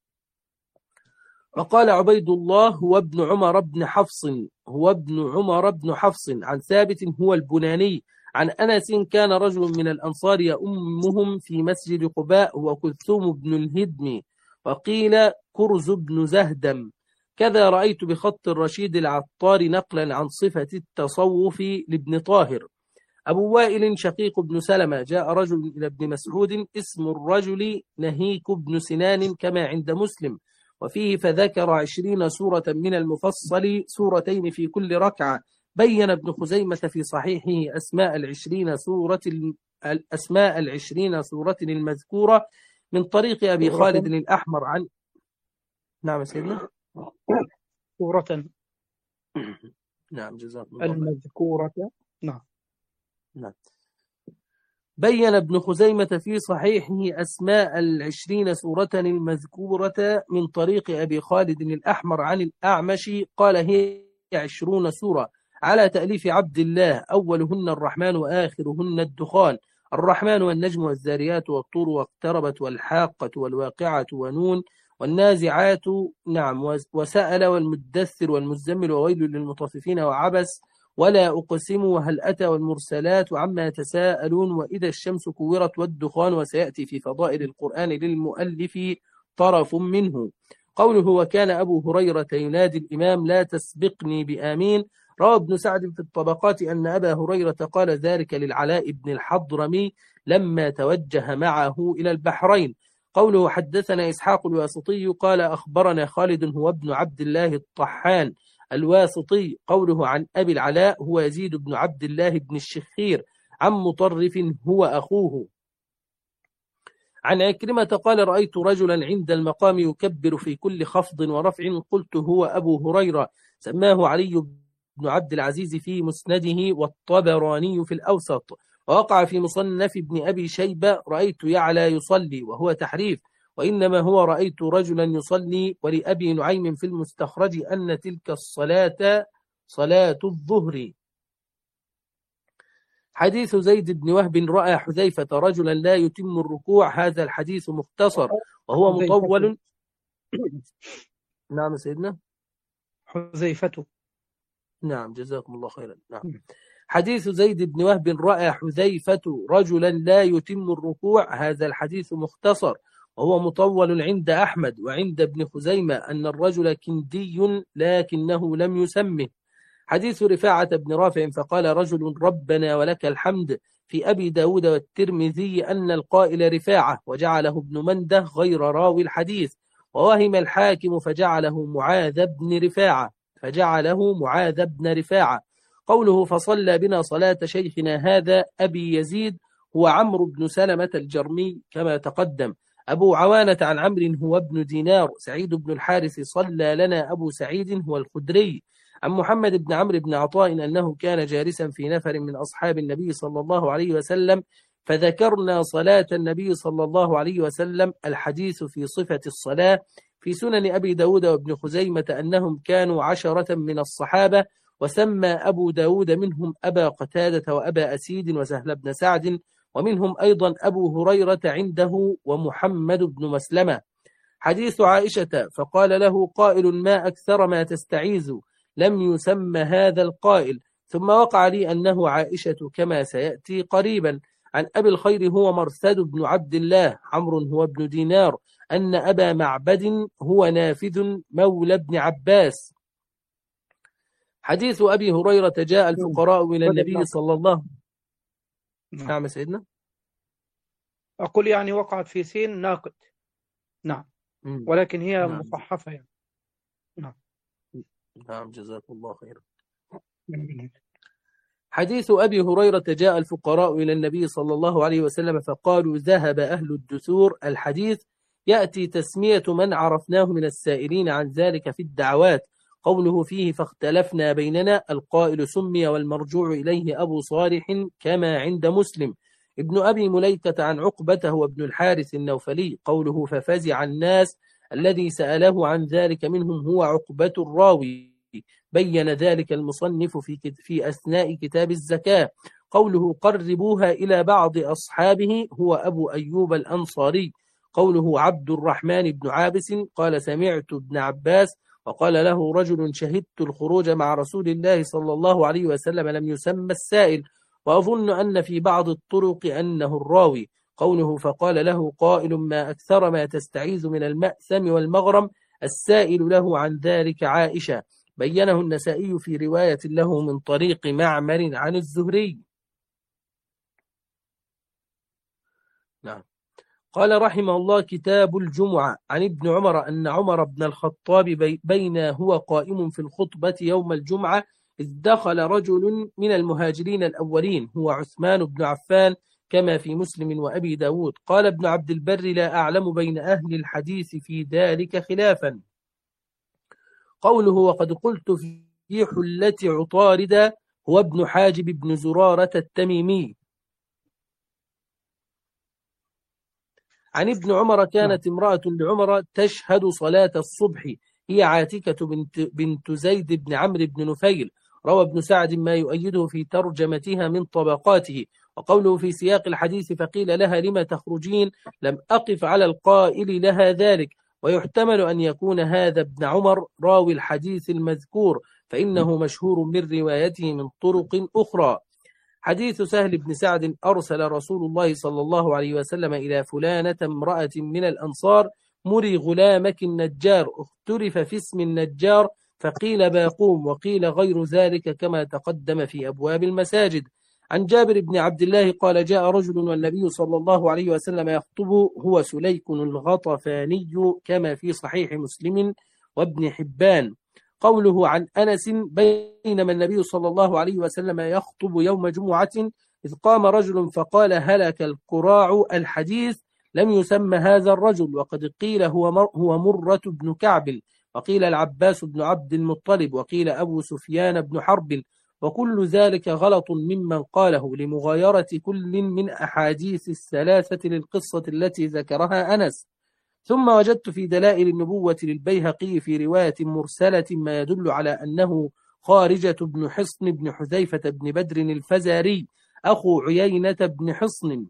وقال عبيد الله هو ابن عمر بن حفص هو ابن عمر بن حفص عن ثابت هو البناني عن أنس كان رجل من الأنصار يؤمهم في مسجد قباء هو كلثوم بن الهدم، وقيل كرز بن زهدم. كذا رأيت بخط الرشيد العطار نقلا عن صفة التصوف لابن طاهر. أبو وائل شقيق بن سلمة جاء رجل إلى ابن مسعود اسم الرجل نهيك بن سنان كما عند مسلم، وفيه فذكر عشرين سورة من المفصل سورتين في كل ركعة. بين ابن خزيمة في صحيحه أسماء العشرين سورة الأسماء العشرين سورة المذكورة من طريق أبي خالد الأحمر عن نعم سيدنا سورة نعم جزاكم الله المذكورة. نعم نعم بين ابن خزيمة في صحيحه أسماء العشرين سورة المذكورة من طريق أبي خالد الأحمر عن الأعمش قال هي عشرون سورة على تأليف عبد الله، أولهن الرحمن وآخرهن الدخان. الرحمن والنجم والذاريات والطور واقتربت والحاقة والواقعة ونون والنازعات نعم وسأل والمدثر والمزمل وويل للمطففين وعبس ولا أقسم وهل أتى والمرسلات وعما يتساءلون وإذا الشمس كورت والدخان. وسيأتي في فضائل القرآن للمؤلف طرف منه. قوله وكان أبو هريرة ينادي الإمام لا تسبقني بآمين. روى ابن سعد في الطبقات أن أبا هريرة قال ذلك للعلاء بن الحضرمي لما توجه معه إلى البحرين. قوله حدثنا إسحاق الواسطي قال أخبرنا خالد هو ابن عبد الله الطحان الواسطي. قوله عن أبي العلاء هو يزيد بن عبد الله بن الشخير عن مطرف هو أخوه. عن عكرمة قال رأيت رجلا عند المقام يكبر في كل خفض ورفع قلت هو أبو هريرة. سماه علي بن عبد العزيز في مسنده والطبراني في الأوسط. ووقع في مصنف ابن أبي شيبة رأيت يعلى يصلي وهو تحريف، وإنما هو رأيت رجلا يصلي. ولأبي نعيم في المستخرج أن تلك الصلاة صلاة الظهر. حديث زيد بن وهب رأى حذيفة رجلا لا يتم الركوع. هذا الحديث مختصر وهو مطول. نعم سيدنا حذيفة. نعم جزاكم الله خيرا. نعم. حديث زيد بن وهب رأى حذيفة رجلا لا يتم الركوع. هذا الحديث مختصر وهو مطول عند أحمد وعند ابن خزيمة أن الرجل كندي لكنه لم يسمه. حديث رفاعة بن رافع فقال رجل ربنا ولك الحمد في أبي داود والترمذي أن القائل رفاعة وجعله ابن منده غير راوي الحديث. ووهم الحاكم فجعله معاذ بن رفاعة فجعله معاذ بن رفاعة. قوله فصلى بنا صلاة شيخنا هذا أبي يزيد هو عمرو بن سلمة الجرمي كما تقدم. أبو عوانة عن عمرو هو ابن دينار. سعيد بن الحارث صلى لنا أبو سعيد هو الخدري. عن محمد بن عمرو بن عطاء أنه كان جالسا في نفر من أصحاب النبي صلى الله عليه وسلم فذكرنا صلاة النبي صلى الله عليه وسلم. الحديث في صفة الصلاة في سنن أبي داود وابن خزيمة أنهم كانوا عشرة من الصحابة، وسمى أبو داود منهم أبا قتادة وأبا أسيد وسهل بن سعد، ومنهم أيضا أبو هريرة عنده ومحمد بن مسلمة. حديث عائشة فقال له قائل ما أكثر ما تستعيذ لم يسمى هذا القائل. ثم وقع لي أنه عائشة كما سيأتي قريبا. عن أبي الخير هو مرثد بن عبد الله. عمرو هو ابن دينار. أن أبا معبد هو نافذ مولى ابن عباس. حديث أبي هريرة جاء الفقراء إلى النبي صلى الله عليه وسلم. نعم سيدنا أقول يعني وقعت في سين ناقد. نعم مم. ولكن هي نعم. مصحفة يعني. نعم نعم جزاكم الله خيرا. حديث أبي هريرة جاء الفقراء إلى النبي صلى الله عليه وسلم فقالوا ذهب أهل الدثور. الحديث يأتي تسمية من عرفناه من السائلين عن ذلك في الدعوات. قوله فيه فاختلفنا بيننا القائل سمي والمرجوع إليه أبو صالح كما عند مسلم. ابن أبي مليكة عن عقبته وابن الحارث النوفلي. قوله ففزع الناس الذي سأله عن ذلك منهم هو عقبة الراوي. بين ذلك المصنف في في أثناء كتاب الزكاة. قوله قربوها إلى بعض أصحابه هو أبو أيوب الأنصاري. قوله عبد الرحمن بن عابس قال سمعت ابن عباس وقال له رجل شهدت الخروج مع رسول الله صلى الله عليه وسلم لم يسمى السائل وأظن أن في بعض الطرق أنه الراوي. قوله فقال له قائل ما أكثر ما تستعيذ من المأثم والمغرم. السائل له عن ذلك عائشة. بينه النسائي في رواية له من طريق معمر عن الزهري. نعم. قال رحمه الله كتاب الجمعة. عن ابن عمر أن عمر بن الخطاب بين هو قائم في الخطبة يوم الجمعة إذ دخل رجل من المهاجرين الأولين هو عثمان بن عفان كما في مسلم وأبي داود. قال ابن عبد البر لا أعلم بين أهل الحديث في ذلك خلافا. قوله وقد قلت في حلة عطاردة هو ابن حاجب بن زرارة التميمي. عن ابن عمر كانت امرأة لعمر تشهد صلاة الصبح، هي عاتكة بنت, بنت زيد بن عمرو بن نفيل. روى ابن سعد ما يؤيده في ترجمتها من طبقاته. وقوله في سياق الحديث فقيل لها لما تخرجين لم أقف على القائل لها ذلك. ويحتمل أن يكون هذا ابن عمر راوي الحديث المذكور، فإنه مشهور من روايته من طرق أخرى. حديث سهل بن سعد أرسل رسول الله صلى الله عليه وسلم إلى فلانة امرأة من الأنصار مري غلامك النجار، اختلف في اسم النجار فقيل باقوم وقيل غير ذلك كما تقدم في أبواب المساجد. عن جابر بن عبد الله قال جاء رجل والنبي صلى الله عليه وسلم يخطب، هو سليك الغطفاني كما في صحيح مسلم وابن حبان. قوله عن أنس بينما النبي صلى الله عليه وسلم يخطب يوم جمعة إذ قام رجل فقال هلك القراع، الحديث لم يسمى هذا الرجل، وقد قيل هو مر هو مرة بن كعب، وقيل العباس بن عبد المطلب، وقيل أبو سفيان بن حرب، وكل ذلك غلط ممن قاله لمغايرة كل من أحاديث الثلاثة للقصة التي ذكرها أنس. ثم وجدت في دلائل النبوة للبيهقي في رواية مرسلة ما يدل على أنه خارجة بن حصن بن حذيفة بن بدر الفزاري أخو عيينة بن حصن،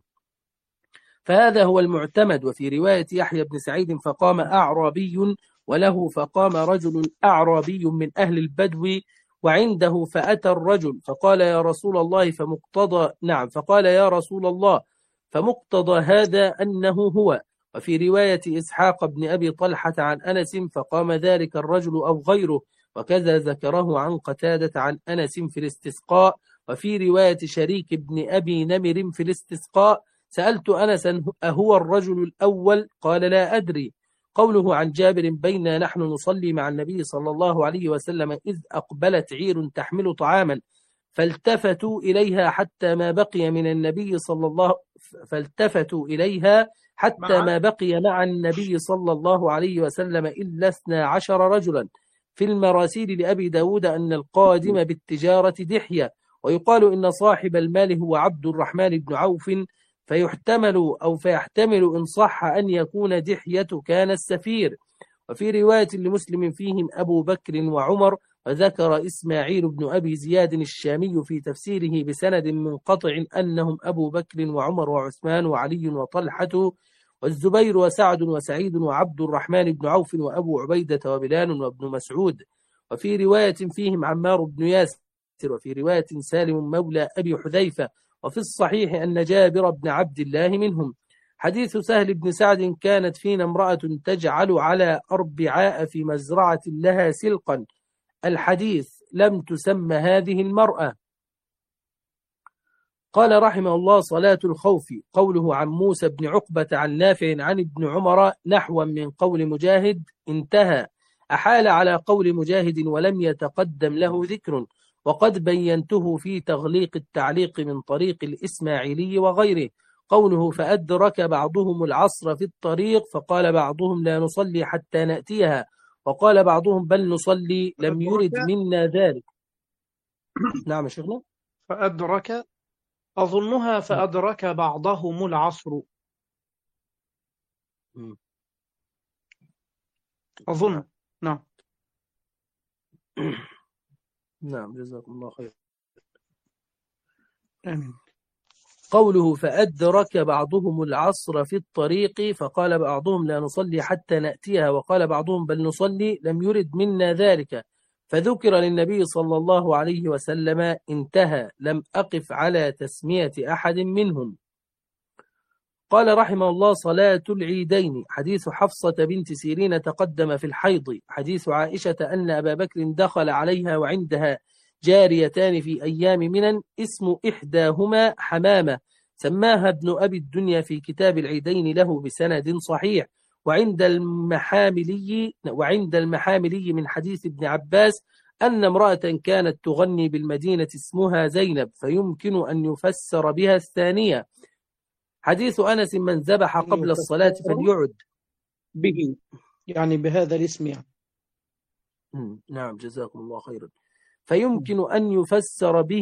فهذا هو المعتمد. وفي رواية يحيى بن سعيد فقام أعرابي وله فقام رجل أعرابي من أهل البدو وعنده فأتى الرجل فقال يا رسول الله فمقتضى نعم فقال يا رسول الله فمقتضى هذا أنه هو. وفي رواية إسحاق بن أبي طلحة عن أنس فقام ذلك الرجل أو غيره، وكذا ذكره عن قتادة عن أنس في الاستسقاء. وفي رواية شريك بن أبي نمر في الاستسقاء سألت أنسا أهو الرجل الأول؟ قال لا أدري. قوله عن جابر بيننا نحن نصلي مع النبي صلى الله عليه وسلم إذ أقبلت عير تحمل طعاما فالتفتوا إليها حتى ما بقي من النبي صلى الله فالتفتوا إليها حتى ما بقي مع النبي صلى الله عليه وسلم إلا اثنا عشر رجلا. في المراسيل لأبي داود أن القادم بالتجارة دحية، ويقال إن صاحب المال هو عبد الرحمن بن عوف، فيحتمل أو فيحتمل إن صح أن يكون دحية كان السفير. وفي رواية لمسلم فيهم أبو بكر وعمر، وذكر إسماعيل بن أبي زياد الشامي في تفسيره بسند منقطع أنهم أبو بكر وعمر وعثمان وعلي وطلحة والزبير وسعد وسعيد وعبد الرحمن بن عوف وأبو عبيدة وبلال وابن مسعود. وفي رواية فيهم عمار بن ياسر، وفي رواية سالم مولى أبي حذيفة. وفي الصحيح أن جابر بن عبد الله منهم. حديث سهل بن سعد كانت فينا امرأة تجعل على أربعاء في مزرعة لها سلقا، الحديث لم تسمى هذه المرأة. قال رحمه الله صلاة الخوف. قوله عن موسى بن عقبة عن نافع عن ابن عمر نحوا من قول مجاهد انتهى، أحال على قول مجاهد ولم يتقدم له ذكر، وقد بينته في تغليق التعليق من طريق الإسماعيلي وغيره. قوله فأدرك بعضهم العصر في الطريق فقال بعضهم لا نصلي حتى نأتيها، وقال بعضهم بل نصلي لم يرد منا ذلك. نعم شيخنا. فأدرك أظنها فأدرك بعضهم العصر، أظن. نعم نعم جزاكم الله خير. آمين. قوله فأدرك بعضهم العصر في الطريق فقال بعضهم لا نصلي حتى نأتيها، وقال بعضهم بل نصلي لم يرد منا ذلك، فذكر للنبي صلى الله عليه وسلم انتهى، لم أقف على تسمية أحد منهم. قال رحمه الله صلاة العيدين. حديث حفصة بنت سيرين تقدم في الحيض. حديث عائشة أن أبا بكر دخل عليها وعندها جاريتان في أيام منن اسم إحداهما حمامة، سماها ابن أبي الدنيا في كتاب العيدين له بسند صحيح. وعند المحاملي وعند المحاملي من حديث ابن عباس أن امرأة كانت تغني بالمدينة اسمها زينب، فيمكن أن يفسر بها الثانية. حديث أنس من ذبح قبل الصلاة فليعد به، يعني بهذا الاسم يعني. نعم جزاكم الله خيرا. فيمكن أن يفسر به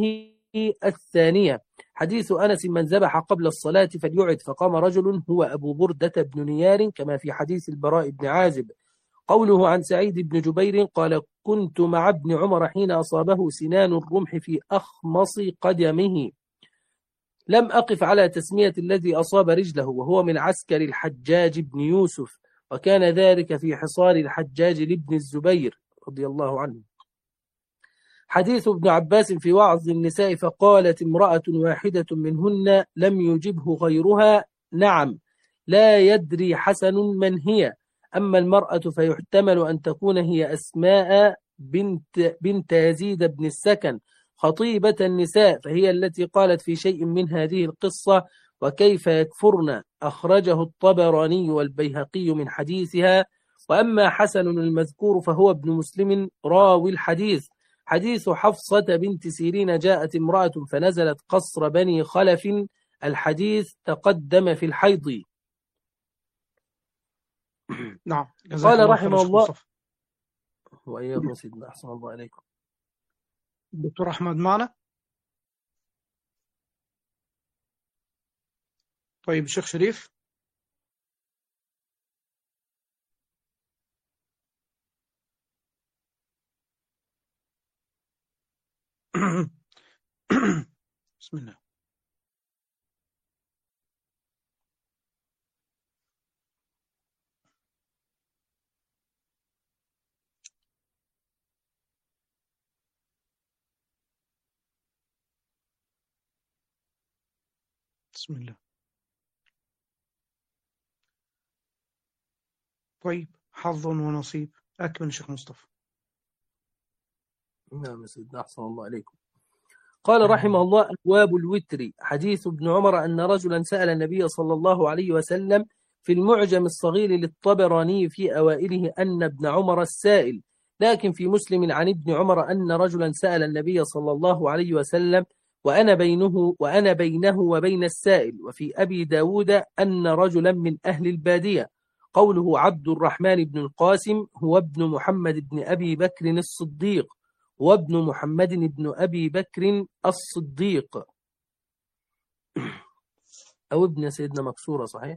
الثانية حديث أنس من ذبح قبل الصلاة فليعد، فقام رجل هو أبو بردة بن نيار كما في حديث البراء بن عازب. قوله عن سعيد بن جبير قال كنت مع ابن عمر حين أصابه سنان الرمح في أخمص قدمه، لم أقف على تسمية الذي أصاب رجله، وهو من عسكر الحجاج بن يوسف، وكان ذلك في حصار الحجاج لابن الزبير رضي الله عنه. حديث ابن عباس في وعظ النساء فقالت امرأة واحدة منهن لم يجبه غيرها نعم لا يدري حسن من هي، أما المرأة فيحتمل أن تكون هي أسماء بنت, بنت يزيد بن السكن خطيبة النساء، فهي التي قالت في شيء من هذه القصة وكيف يكفرن، أخرجه الطبراني والبيهقي من حديثها. وأما حسن المذكور فهو ابن مسلم راوي الحديث. حديث حفصة بنت سيرين جاءت امرأة فنزلت قصر بني خلف، الحديث تقدم في الحيض. نعم. قال رحمه الله وإياكم سيدنا أحسن الله عليكم. دكتور أحمد معنا؟ طيب الشيخ شريف. بسم الله. بسم الله. طيب حظ ونصيب، أكمل الشيخ مصطفى. نعم سيدنا أحسن الله عليكم. قال رحمه الله أبواب الوتر. حديث ابن عمر أن رجلا سأل النبي صلى الله عليه وسلم في المعجم الصغير للطبراني في أوائله أن ابن عمر السائل، لكن في مسلم عن ابن عمر أن رجلا سأل النبي صلى الله عليه وسلم وأنا بينه وأنا بينه وبين السائل. وفي أبي داود أن رجلا من أهل البادية. قوله عبد الرحمن بن القاسم هو ابن محمد بن أبي بكر الصديق، وابن محمد بن أبي بكر الصديق، أو ابن سيدنا مكسورة صحيح؟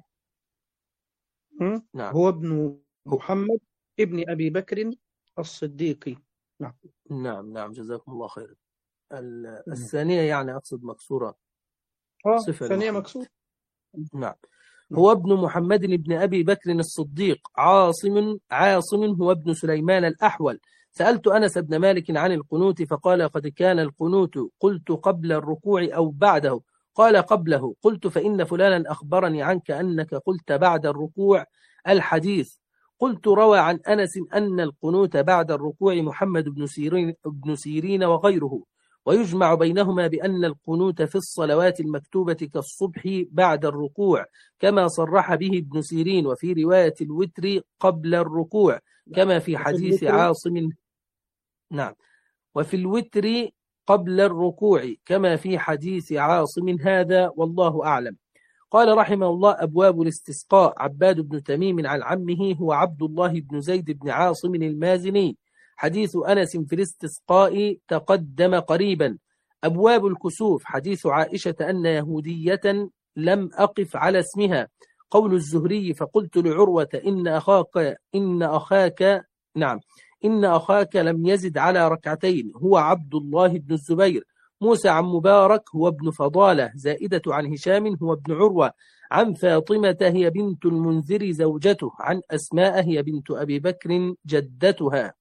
نعم. هو ابن محمد ابن أبي بكر الصديقي. نعم نعم نعم جزاكم الله خير. الثانية يعني أقصد مكسورة. اه الثانية مكسورة. نعم. هو ابن محمد بن أبي بكر الصديق. عاصم عاصم هو ابن سليمان الأحول. سألت أنس بن مالك عن القنوت فقال قد كان القنوت، قلت قبل الركوع أو بعده؟ قال قبله. قلت فإن فلانا أخبرني عنك أنك قلت بعد الركوع الحديث. قلت روى عن أنس أن القنوت بعد الركوع محمد بن سيرين, بن سيرين وغيره، ويجمع بينهما بأن القنوت في الصلوات المكتوبة كالصبح بعد الركوع كما صرح به ابن سيرين، وفي رواية الوتر قبل الركوع كما في حديث عاصم. نعم. وفي الوتر قبل الركوع كما في حديث عاصم هذا والله أعلم. قال رحمه الله أبواب الاستسقاء. عباد بن تميم عن عمه هو عبد الله بن زيد بن عاصم المازني. حديث أنس في الاستسقاء تقدم قريبا. أبواب الكسوف. حديث عائشة أن يهودية لم أقف على اسمها. قول الزهري فقلت لعروة إن أخاك إن أخاك نعم إن أخاك لم يزد على ركعتين هو عبد الله بن الزبير. موسى عن مبارك هو ابن فضالة. زائدة عن هشام هو ابن عروة. عن فاطمة هي بنت المنذر زوجته. عن أسماء هي بنت أبي بكر جدتها.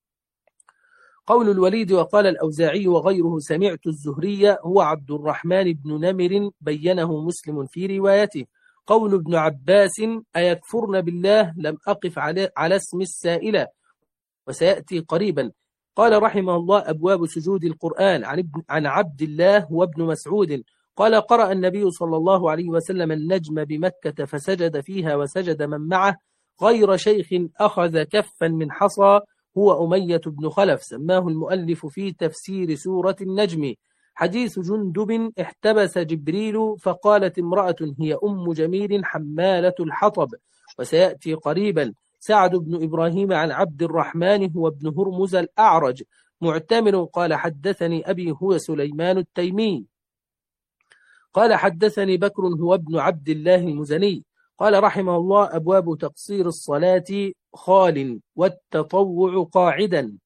قول الوليد وقال الأوزاعي وغيره سمعت الزهري هو عبد الرحمن بن نمر بينه مسلم في روايته. قول ابن عباس أيكفرن بالله لم أقف على, على اسم السائلة وسيأتي قريبا. قال رحمه الله أبواب سجود القرآن. عن, ابن عن عبد الله وابن مسعود قال قرأ النبي صلى الله عليه وسلم النجم بمكة فسجد فيها وسجد من معه غير شيخ أخذ كفا من حصى هو أمية بن خلف، سماه المؤلف في تفسير سورة النجم. حديث جندب احتبس جبريل فقالت امرأة هي أم جميل حمالة الحطب وسيأتي قريبا. سعد بن إبراهيم عن عبد الرحمن هو ابن هرمز الأعرج معتمر قال حدثني أبي هو سليمان التيمي قال حدثني بكر هو ابن عبد الله المزني قال رحمه الله أبواب تقصير الصلاة خال والتطوع قاعدا.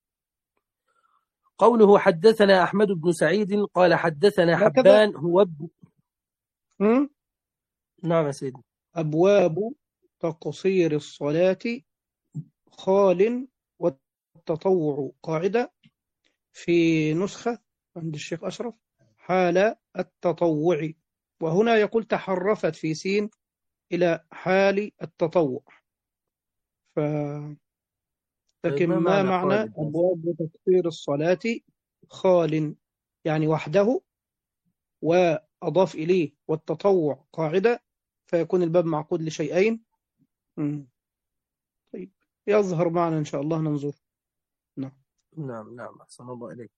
قوله حدثنا أحمد بن سعيد قال حدثنا حبان هو ابن م? نعم يا سيدي. أبواب تقصير الصلاة خال والتطوع قاعدة، في نسخة عند الشيخ أشرف حال التطوع، وهنا يقول تحرفت في سين إلى حال التطوع. ف... لكن ما ما معنى معنى خالد؟ أبواب تقصير الصلاة خال يعني وحده، وأضاف إليه والتطوع قاعدة، فيكون الباب معقود لشيئين. مم. طيب يظهر معنا إن شاء الله، ننظر. نعم نعم نعم أحسن الله إليك.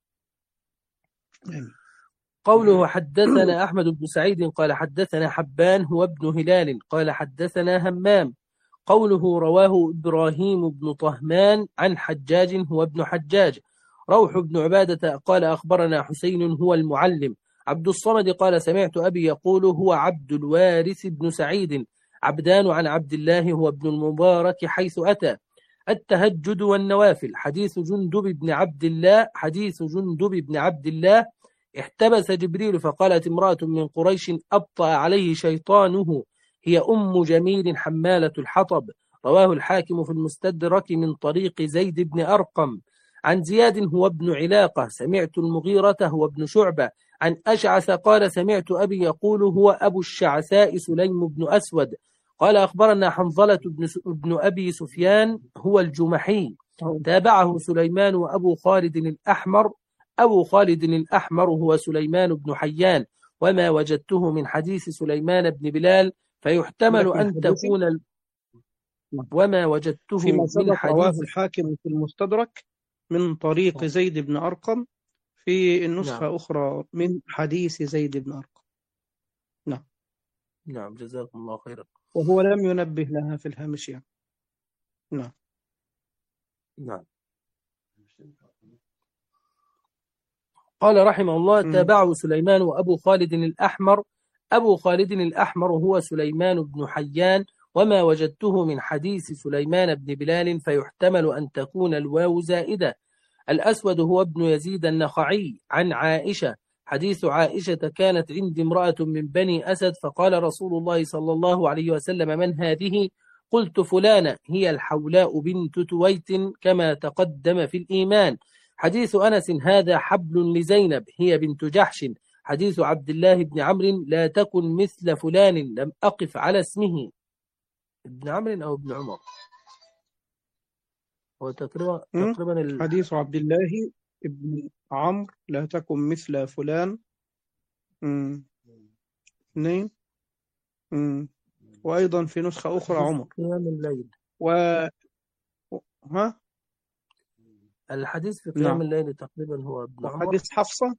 آمين. قوله حدثنا أحمد بن سعيد قال حدثنا حبان هو ابن هلال قال حدثنا همام. قوله رواه إبراهيم بن طهمان عن حجاج هو ابن حجاج. روح بن عبادة قال أخبرنا حسين هو المعلم. عبد الصمد قال سمعت أبي يقول هو عبد الوارث بن سعيد. عبدان عن عبد الله هو ابن المبارك حيث أتى. التهجد والنوافل. حديث جندب بن عبد الله حديث جندب بن عبد الله احتبس جبريل فقالت امرأة من قريش أبطأ عليه شيطانه هي أم جميل حمالة الحطب. رواه الحاكم في المستدرك من طريق زيد بن أرقم عن زياد هو ابن علاقة. سمعت المغيرة هو ابن شعبة عن أشعث قال سمعت أبي يقول هو أبو الشعثاء سليم بن أسود قال أخبرنا حنظلة بن, بن أبي سفيان هو الجمحي. تابعه سليمان وأبو خالد الأحمر. أبو خالد الأحمر هو سليمان بن حيان وما وجدته من حديث سليمان بن بلال فيحتمل أن تكون ال... وما وجدته فيما من سبق حديث رواه الحاكم في المستدرك من طريق زيد بن أرقم في النسخة نعم. أخرى من حديث زيد بن أرقم. نعم نعم جزاكم الله خيرا. وهو لم ينبه لها في الهامش يعني. نعم نعم. قال رحمه الله م. تابعه سليمان وأبو خالد الأحمر. أبو خالد الأحمر هو سليمان بن حيان وما وجدته من حديث سليمان بن بلال فيحتمل أن تكون الواو زائدة. الأسود هو ابن يزيد النخعي عن عائشة. حديث عائشة كانت عندي امرأة من بني أسد فقال رسول الله صلى الله عليه وسلم من هذه؟ قلت فلانة هي الحولاء بنت تويت كما تقدم في الإيمان. حديث أنس هذا حبل لزينب هي بنت جحش. حديث عبد الله بن عمرو لا تكن مثل فلان لم أقف على اسمه. ابن عمرو أو ابن عمر هو تقريبا تقريبا ال... حديث عبد الله ابن عمرو لا تكن مثل فلان. اثنين. وأيضا في نسخة أخرى عمر قيام الليل و... ها الحديث في قيام نعم. الليل تقريبا هو ابن عمر. حديث حفصة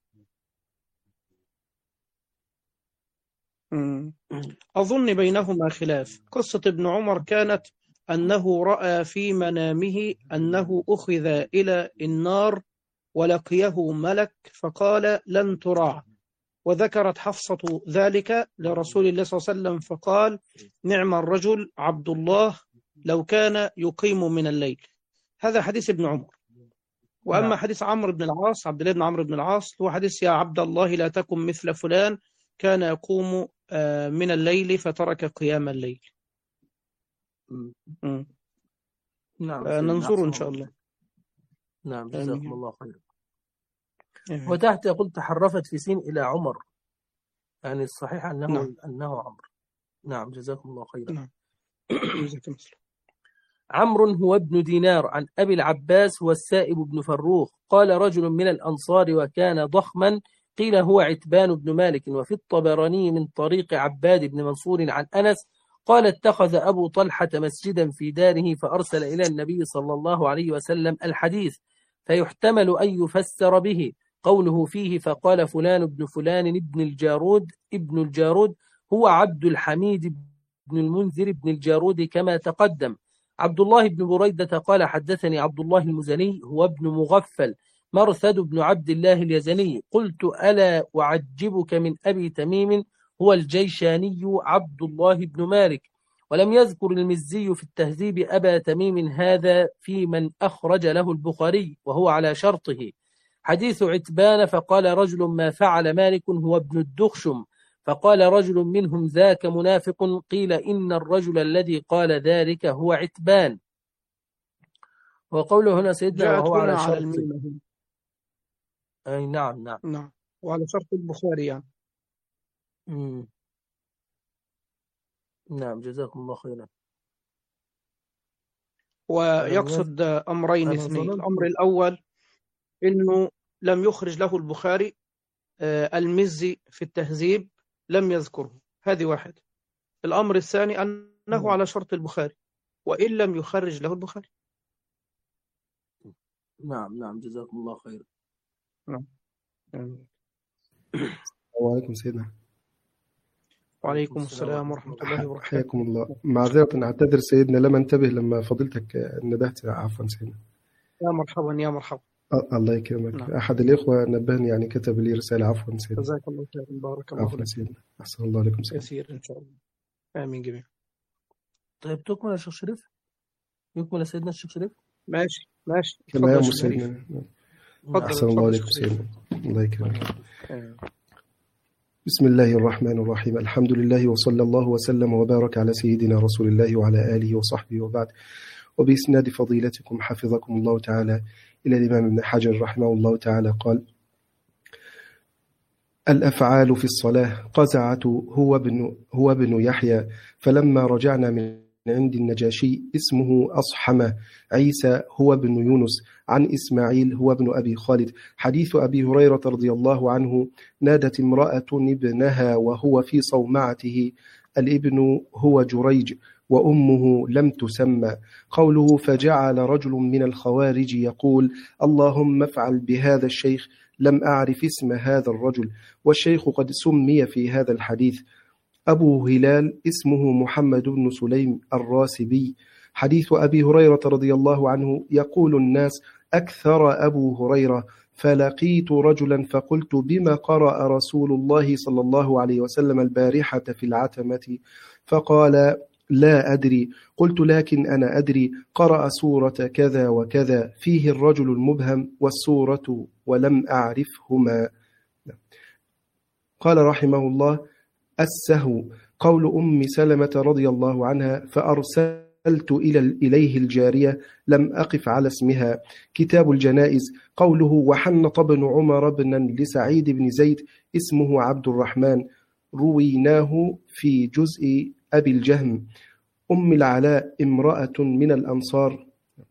مم. أظن بينهما خلاف. قصة ابن عمر كانت أنه رأى في منامه أنه أخذ إلى النار ولقيه ملك فقال لن تراع، وذكرت حفصة ذلك لرسول الله صلى الله عليه وسلم فقال نعم الرجل عبد الله لو كان يقيم من الليل. هذا حديث ابن عمر. وأما نعم. حديث عمرو بن العاص عبد الله بن عمرو بن العاص هو حديث يا عبد الله لا تكن مثل فلان كان يقوم من الليل فترك قيام الليل. م. نعم ننظر إن شاء الله. نعم جزاكم الله خير. آمين. وتحت يقول تحرفت في سين إلى عمر يعني الصحيح أنه نعم. أنه عمرو. نعم جزاكم الله خيرا. نعم. عمرو هو ابن دينار عن أبي العباس والسائب بن فروخ قال رجل من الأنصار وكان ضخما قيل هو عتبان بن مالك. وفي الطبراني من طريق عباد بن منصور عن أنس قال اتخذ أبو طلحة مسجدا في داره فأرسل إلى النبي صلى الله عليه وسلم الحديث فيحتمل أن يفسر به قوله فيه فقال فلان ابن فلان ابن الجارود ابن الجارود هو عبد الحميد بن المنذر بن الجارود كما تقدم. عبد الله بن بريدة قال حدثني عبد الله المزني هو ابن مغفل مرثد بن عبد الله اليزني. قلت ألا أعجبك من أبي تميم هو الجيشاني عبد الله بن مالك. ولم يذكر المزي في التهذيب أبا تميم هذا في من أخرج له البخاري وهو على شرطه. حديث عتبان فقال رجل ما فعل مالك هو ابن الدخشم، فقال رجل منهم ذاك منافق، قيل إن الرجل الذي قال ذلك هو عتبان. وقوله هنا سيدنا جاءت وهو هنا على على شرطه. الميم. أي نعم نعم. نعم، وعلى شرط البخاري يعني. مم. نعم جزاكم الله خيرا. ويقصد أمرين أنا اثنين. ظننت الأمر الأول إنه لم يخرج له البخاري آه، المزي في التهذيب، لم يذكره، هذه واحد. الأمر الثاني أنه مم. على شرط البخاري وإن لم يخرج له البخاري. نعم نعم جزاكم الله خيرا. نعم. يعني. السلام عليكم سيدنا. وعليكم السلام ورحمة الله وبركاته. حياكم الله. معذرة أعتذر سيدنا، لم انتبه لما فضيلتك ندهت. عفوا سيدنا. يا مرحبا يا مرحبا. أ- الله يكرمك. نعم. أحد الإخوة نبهني، يعني كتب لي رسالة. عفوا سيدنا. جزاك الله خيرا، بارك الله عفوا فيك. سيدنا. أحسن الله عليكم سيدنا. يسير إن شاء الله. آمين جميعا. طيب تكمل يا شيخ شريف، يكمل يا سيدنا الشيخ شريف. ماشي ماشي. كما تفضل يا يأمر شيخ شريف. سيدنا. تفضل أحسن الله تفضل عليكم شيخ شريف. سيدنا. الله يكرمك. آه. بسم الله الرحمن الرحيم. الحمد لله وصلى الله وسلم وبارك على سيدنا رسول الله وعلى آله وصحبه وبعد. وبإسناد فضيلتكم حفظكم الله تعالى إلى الإمام ابن حجر رحمه الله تعالى قال: الأفعال في الصلاة قزعة هو ابن هو ابن يحيى، فلما رجعنا من عند النجاشي اسمه أصحم عيسى هو ابن يونس عن إسماعيل هو ابن أبي خالد. حديث أبي هريرة رضي الله عنه: نادت امرأة ابنها وهو في صومعته، الابن هو جريج وأمه لم تسمى. قوله: فجعل رجل من الخوارج يقول: اللهم افعل بهذا الشيخ، لم أعرف اسم هذا الرجل، والشيخ قد سمي في هذا الحديث. أبو هلال اسمه محمد بن سليم الراسبي. حديث أبي هريرة رضي الله عنه: يقول الناس: أكثر أبو هريرة، فلقيت رجلا فقلت: بما قرأ رسول الله صلى الله عليه وسلم البارحة في العتمة؟ فقال: لا أدري. قلت: لكن أنا أدري، قرأ سورة كذا وكذا فيه الرجل المبهم والسورة ولم أعرفهما. قال رحمه الله: السهو قول أم سلمة رضي الله عنها: فأرسلت إلى إليه الجارية لم أقف على اسمها. كتاب الجنائز قوله: وحنط بن عمر بنا لسعيد بن زيد اسمه عبد الرحمن، رويناه في جزء أبي الجهم. أم العلاء امرأة من الأنصار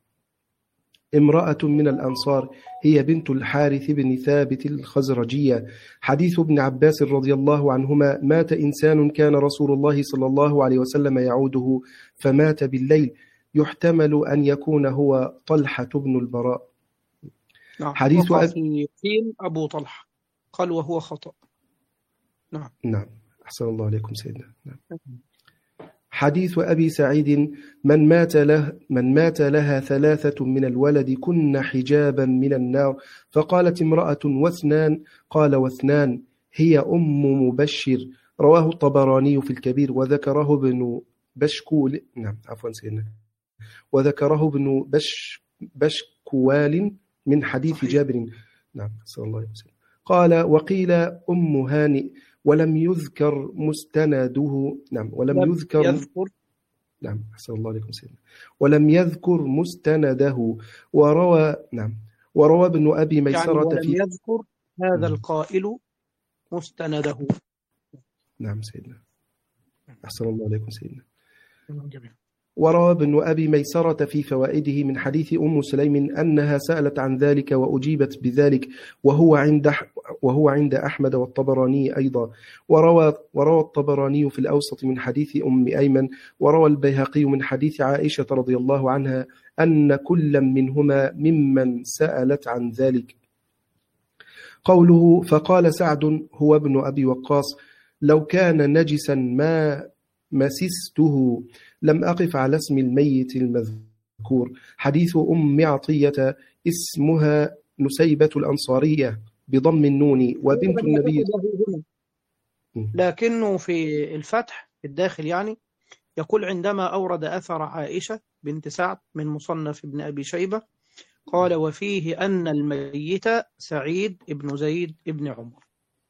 امرأة من الأنصار هي بنت الحارث بن ثابت الخزرجية. حديث ابن عباس رضي الله عنهما: مات إنسان كان رسول الله صلى الله عليه وسلم يعوده فمات بالليل، يحتمل أن يكون هو طلحة بن البراء. نعم. حديث وقع أب... في قيل أبو طلحة، قال وهو خطأ. نعم نعم أحسن الله عليكم سيدنا. نعم. حديث أبي سعيد: من مات له من مات لها ثلاثة من الولد كن حجابا من النار. فقالت امرأة: واثنان؟ قال: واثنان هي أم مبشر. رواه الطبراني في الكبير وذكره ابن بشكول نعم عفوا سيدنا وذكره ابن بش بشكوال من حديث صحيح. جابر. نعم صلى الله عليه وسلم. قال: وقيل أم هانئ، ولم يذكر مستنده. نعم ولم لم يذكر يذكر نعم أحسن الله عليكم سيدنا ولم يذكر مستنده. وروى نعم وروى ابن أبي ميسرة يعني ولم في يذكر هذا نعم. القائل مستنده. نعم سيدنا أحسن الله عليكم سيدنا. جميل. وروى ابن أبي ميسرة في فوائده من حديث أم سليم أنها سألت عن ذلك وأجيبت بذلك، وهو عند وهو عند أحمد والطبراني أيضا. وروى وروى الطبراني في الأوسط من حديث أم أيمن. وروى البيهقي من حديث عائشة رضي الله عنها أن كل منهما ممن سألت عن ذلك. قوله: فقال سعد هو ابن أبي وقاص: لو كان نجسا ما مسسته، لم أقف على اسم الميت المذكور. حديث أم عطية اسمها نسيبة الأنصارية بضم النون وبنت النبي. لكنه في الفتح الداخل يعني يقول عندما أورد أثر عائشة بنت سعد من مصنف ابن أبي شيبة قال وفيه أن الميت سعيد ابن زيد ابن عمر.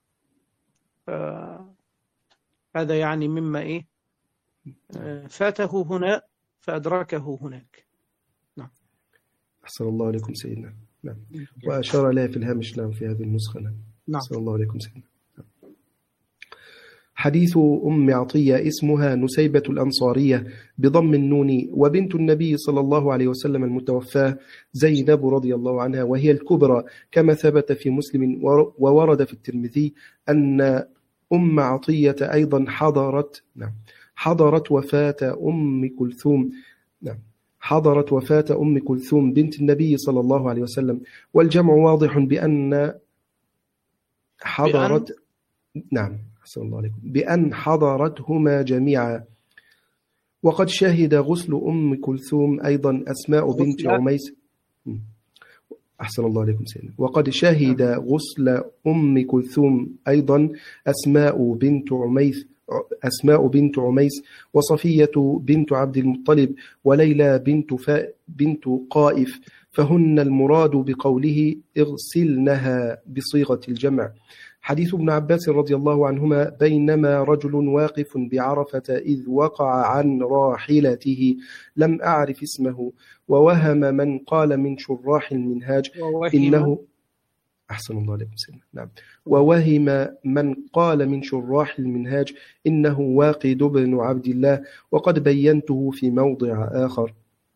هذا يعني مما إيه فاته هنا فأدركه هناك. نعم. أحسن الله عليكم سيدنا. نعم. وأشار لها في الهامش نعم في هذه النسخة. نعم. أحسن الله عليكم سيدنا. حديث أم عطية اسمها نسيبة الأنصارية بضم النون وبنت النبي صلى الله عليه وسلم المتوفاة زينب رضي الله عنها وهي الكبرى كما ثبت في مسلم وورد في الترمذي أن أم عطية أيضا حضرت نعم حضرت وفاة أم كلثوم نعم حضرت وفاة أم كلثوم بنت النبي صلى الله عليه وسلم. والجمع واضح بأن حضرت بأن نعم أحسن الله عليكم بأن حضرتهما جميعا. وقد شهد غسل أم كلثوم أيضا أسماء بنت عميس. أحسن الله عليكم سيدنا. وقد شهد غسل أم كلثوم أيضا أسماء بنت عميس أسماء بنت عميس وصفية بنت عبد المطلب وليلى بنت فا بنت قائف فهن المراد بقوله اغسلنها بصيغة الجمع. حديث ابن عباس رضي الله عنهما بينما رجل واقف بعرفة إذ وقع عن راحلته لم أعرف اسمه ووهم من قال من شراح المنهاج إنه أحسن الله عليكم سيدنا. نعم. ووهم من قال من شراح المنهاج إنه واقد بن عبد الله وقد بينته في موضع آخر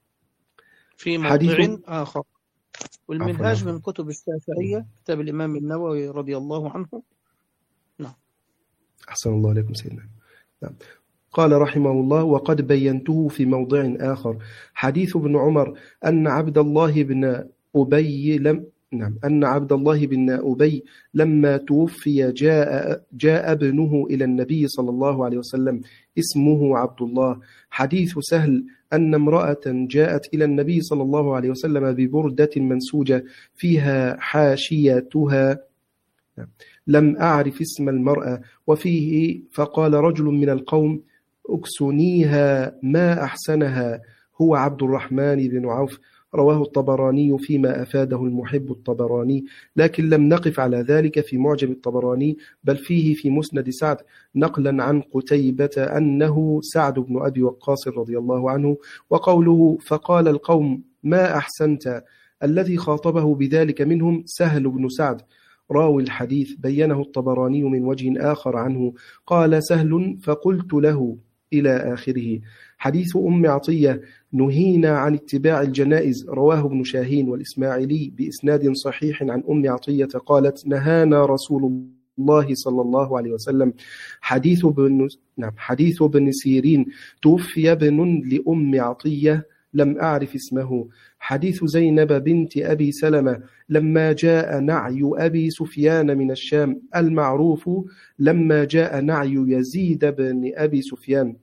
في موضع آخر. والمنهاج من كتب الشافعية كتاب الإمام النووي رضي الله عنه. نعم. أحسن الله عليكم سيدنا. نعم. قال رحمه الله وقد بينته في موضع آخر. حديث ابن عمر أن عبد الله بن أبي لم نعم أن عبد الله بن أبي لما توفي جاء جاء ابنه إلى النبي صلى الله عليه وسلم اسمه عبد الله. حديث سهل أن امرأة جاءت إلى النبي صلى الله عليه وسلم ببردة منسوجة فيها حاشيتها لم أعرف اسم المرأة وفيه فقال رجل من القوم أكسنيها ما أحسنها هو عبد الرحمن بن عوف. رواه الطبراني فيما أفاده المحب الطبراني لكن لم نقف على ذلك في معجم الطبراني بل فيه في مسند سعد نقلا عن قتيبة أنه سعد بن أبي وقاص رضي الله عنه. وقوله فقال القوم ما أحسنت الذي خاطبه بذلك منهم سهل بن سعد راوي الحديث بينه الطبراني من وجه آخر عنه قال سهل فقلت له إلى آخره. حديث أم عطية نهينا عن اتباع الجنائز رواه ابن شاهين والإسماعيلي بإسناد صحيح عن أم عطية قالت نهانا رسول الله صلى الله عليه وسلم. حديث بن نعم حديث بن سيرين توفي ابن لأم عطية لم أعرف اسمه. حديث زينب بنت أبي سلمة لما جاء نعي أبي سفيان من الشام المعروف لما جاء نعي يزيد بن أبي سفيان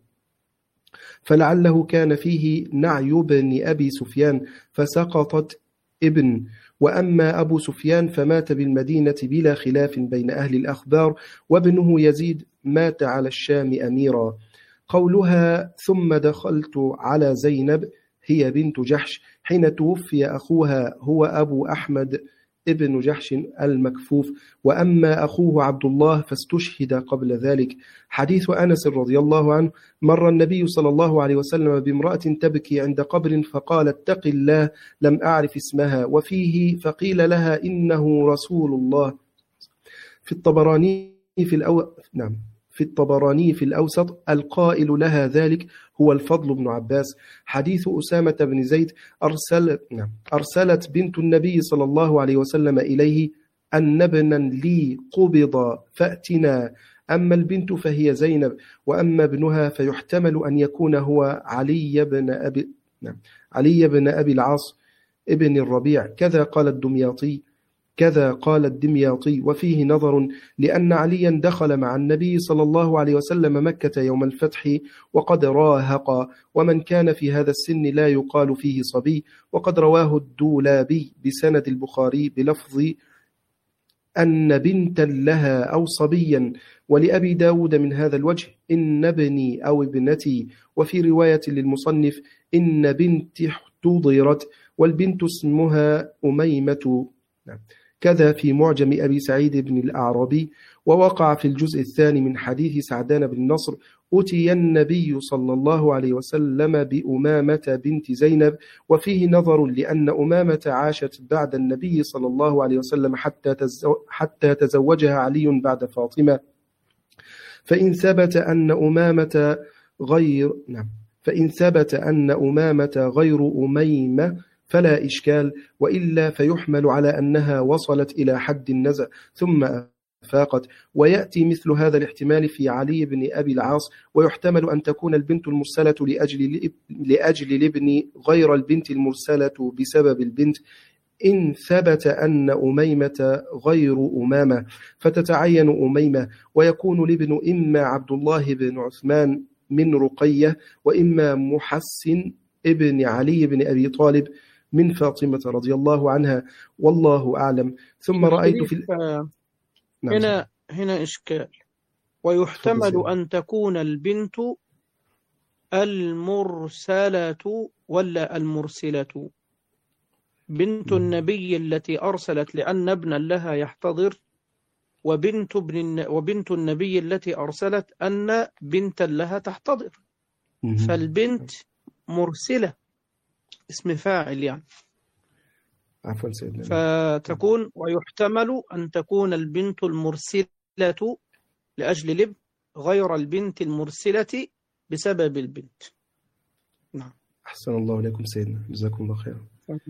فلعله كان فيه نعي بن أبي سفيان فسقطت ابن. وأما أبو سفيان فمات بالمدينة بلا خلاف بين أهل الأخبار وابنه يزيد مات على الشام أميرا. قولها ثم دخلت على زينب هي بنت جحش حين توفي أخوها هو أبو أحمد ابن جحش المكفوف وأما أخوه عبد الله فاستشهد قبل ذلك. حديث أنس رضي الله عنه مر النبي صلى الله عليه وسلم بامرأة تبكي عند قبر فقال اتق الله لم أعرف اسمها وفيه فقيل لها إنه رسول الله. في الطبراني في الأو... نعم في الطبراني في الأوسط القائل لها ذلك هو الفضل بن عباس. حديث أسامة بن زيد أرسل نعم أرسلت بنت النبي صلى الله عليه وسلم إليه أن ابنا لي قبض فأتنا. أما البنت فهي زينب وأما ابنها فيحتمل أن يكون هو علي بن أبي نعم علي بن أبي العاص ابن الربيع كذا قال الدمياطي كذا قال الدمياطي. وفيه نظر، لأن عليا دخل مع النبي صلى الله عليه وسلم مكة يوم الفتح وقد راهق، ومن كان في هذا السن لا يقال فيه صبي. وقد رواه الدولابي بسند البخاري بلفظ أن بنتا لها أو صبيا، ولأبي داود من هذا الوجه إن ابني أو ابنتي. وفي رواية للمصنف إن بنتي احتضرت، والبنت اسمها أميمة. كذا في معجم أبي سعيد بن الأعرابي. ووقع في الجزء الثاني من حديث سعدان بن نصر أتي النبي صلى الله عليه وسلم بأمامة بنت زينب. وفيه نظر، لأن أمامة عاشت بعد النبي صلى الله عليه وسلم حتى حتى تزوجها علي بعد فاطمة. فإن ثبت أن أمامة غير نعم فإن ثبت أن أمامة غير أميمة فلا إشكال، وإلا فيحمل على أنها وصلت إلى حد النزع ثم أفاقت. ويأتي مثل هذا الاحتمال في علي بن أبي العاص. ويحتمل أن تكون البنت المرسلة لأجل, لأجل الابن غير البنت المرسلة بسبب البنت، إن ثبت أن أميمة غير أمامة فتتعين أميمة، ويكون الابن إما عبد الله بن عثمان من رقية، وإما محسن ابن علي بن أبي طالب من فاطمة رضي الله عنها، والله أعلم. ثم رأيت في ال... هنا هنا إشكال. ويحتمل أن تكون البنت المرسلة ولا المرسلة؟ بنت النبي التي أرسلت لأن ابنا لها يحتضر، وبنت ابن وبنت النبي التي أرسلت أن بنتا لها تحتضر. فالبنت مرسلة اسم فاعل يعني. عفوا سيدنا. فتكون ويحتمل أن تكون البنت المرسلة لأجل الابن غير البنت المرسلة بسبب البنت. نعم. أحسن الله إليكم سيدنا، جزاكم الله خيرا.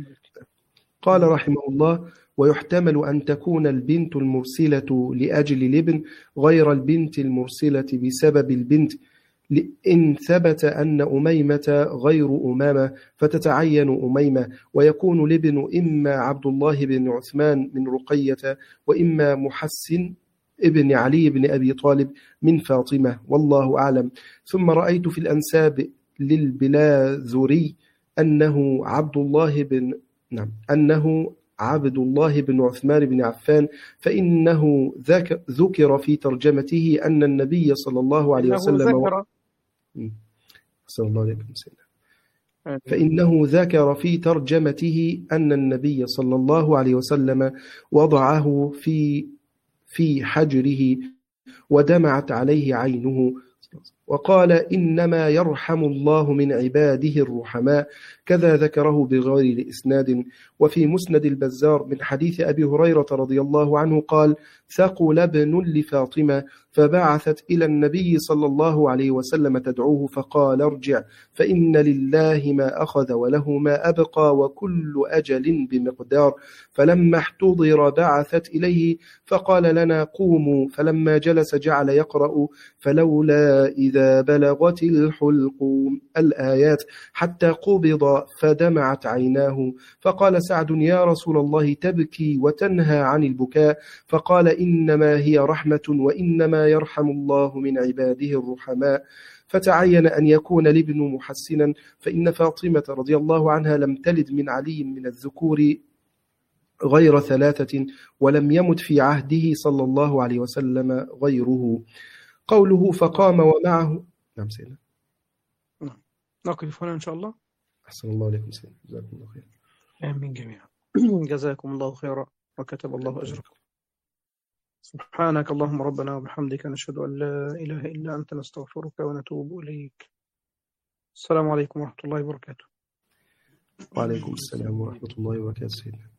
قال رحمه الله: ويحتمل أن تكون البنت المرسلة لأجل الابن غير البنت المرسلة بسبب البنت، إن ثبت أن أميمة غير أمامة فتتعين أميمة، ويكون الابن إما عبد الله بن عثمان من رقية، وإما محسن ابن علي بن أبي طالب من فاطمة، والله أعلم. ثم رأيت في الأنساب للبلاذري أنه عبد الله بن نعم أنه عبد الله بن عثمان بن عفان، فإنه ذك... ذكر في ترجمته أن النبي صلى الله عليه وسلم و... صلى الله عليه وسلم فإنه ذكر في ترجمته أن النبي صلى الله عليه وسلم وضعه في في حجره ودمعت عليه عينه، وقال: إنما يرحم الله من عباده الرحماء. كذا ذكره بغير إسناد. وفي مسند البزار من حديث أبي هريرة رضي الله عنه قال: ثقل ابن لفاطمة فبعثت إلى النبي صلى الله عليه وسلم تدعوه، فقال: ارجع فإن لله ما أخذ وله ما أبقى وكل أجل بمقدار. فلما احتضر بعثت إليه فقال لنا: قوموا. فلما جلس جعل يقرأ: فلولا إذا بلغت الحلقوم الآيات حتى قبض فدمعت عيناه. فقال سعد: يا رسول الله تبكي وتنهى عن البكاء؟ فقال: إنما هي رحمة، وإنما يرحم الله من عباده الرحماء. فتعين أن يكون الابن محسنا، فإن فاطمة رضي الله عنها لم تلد من علي من الذكور غير ثلاثة، ولم يمت في عهده صلى الله عليه وسلم غيره. قوله فقام ومعه. نعم سيدنا. نعم. نقف هنا إن شاء الله. أحسن الله عليكم سيدنا، جزاكم الله خير. آمين جميعا. جزاكم الله خيرا وكتب الله أجركم. سبحانك اللهم ربنا وبحمدك، نشهد أن لا إله إلا أنت، نستغفرك ونتوب إليك. السلام عليكم ورحمة الله وبركاته. وعليكم السلام ورحمة الله وبركاته سيدنا.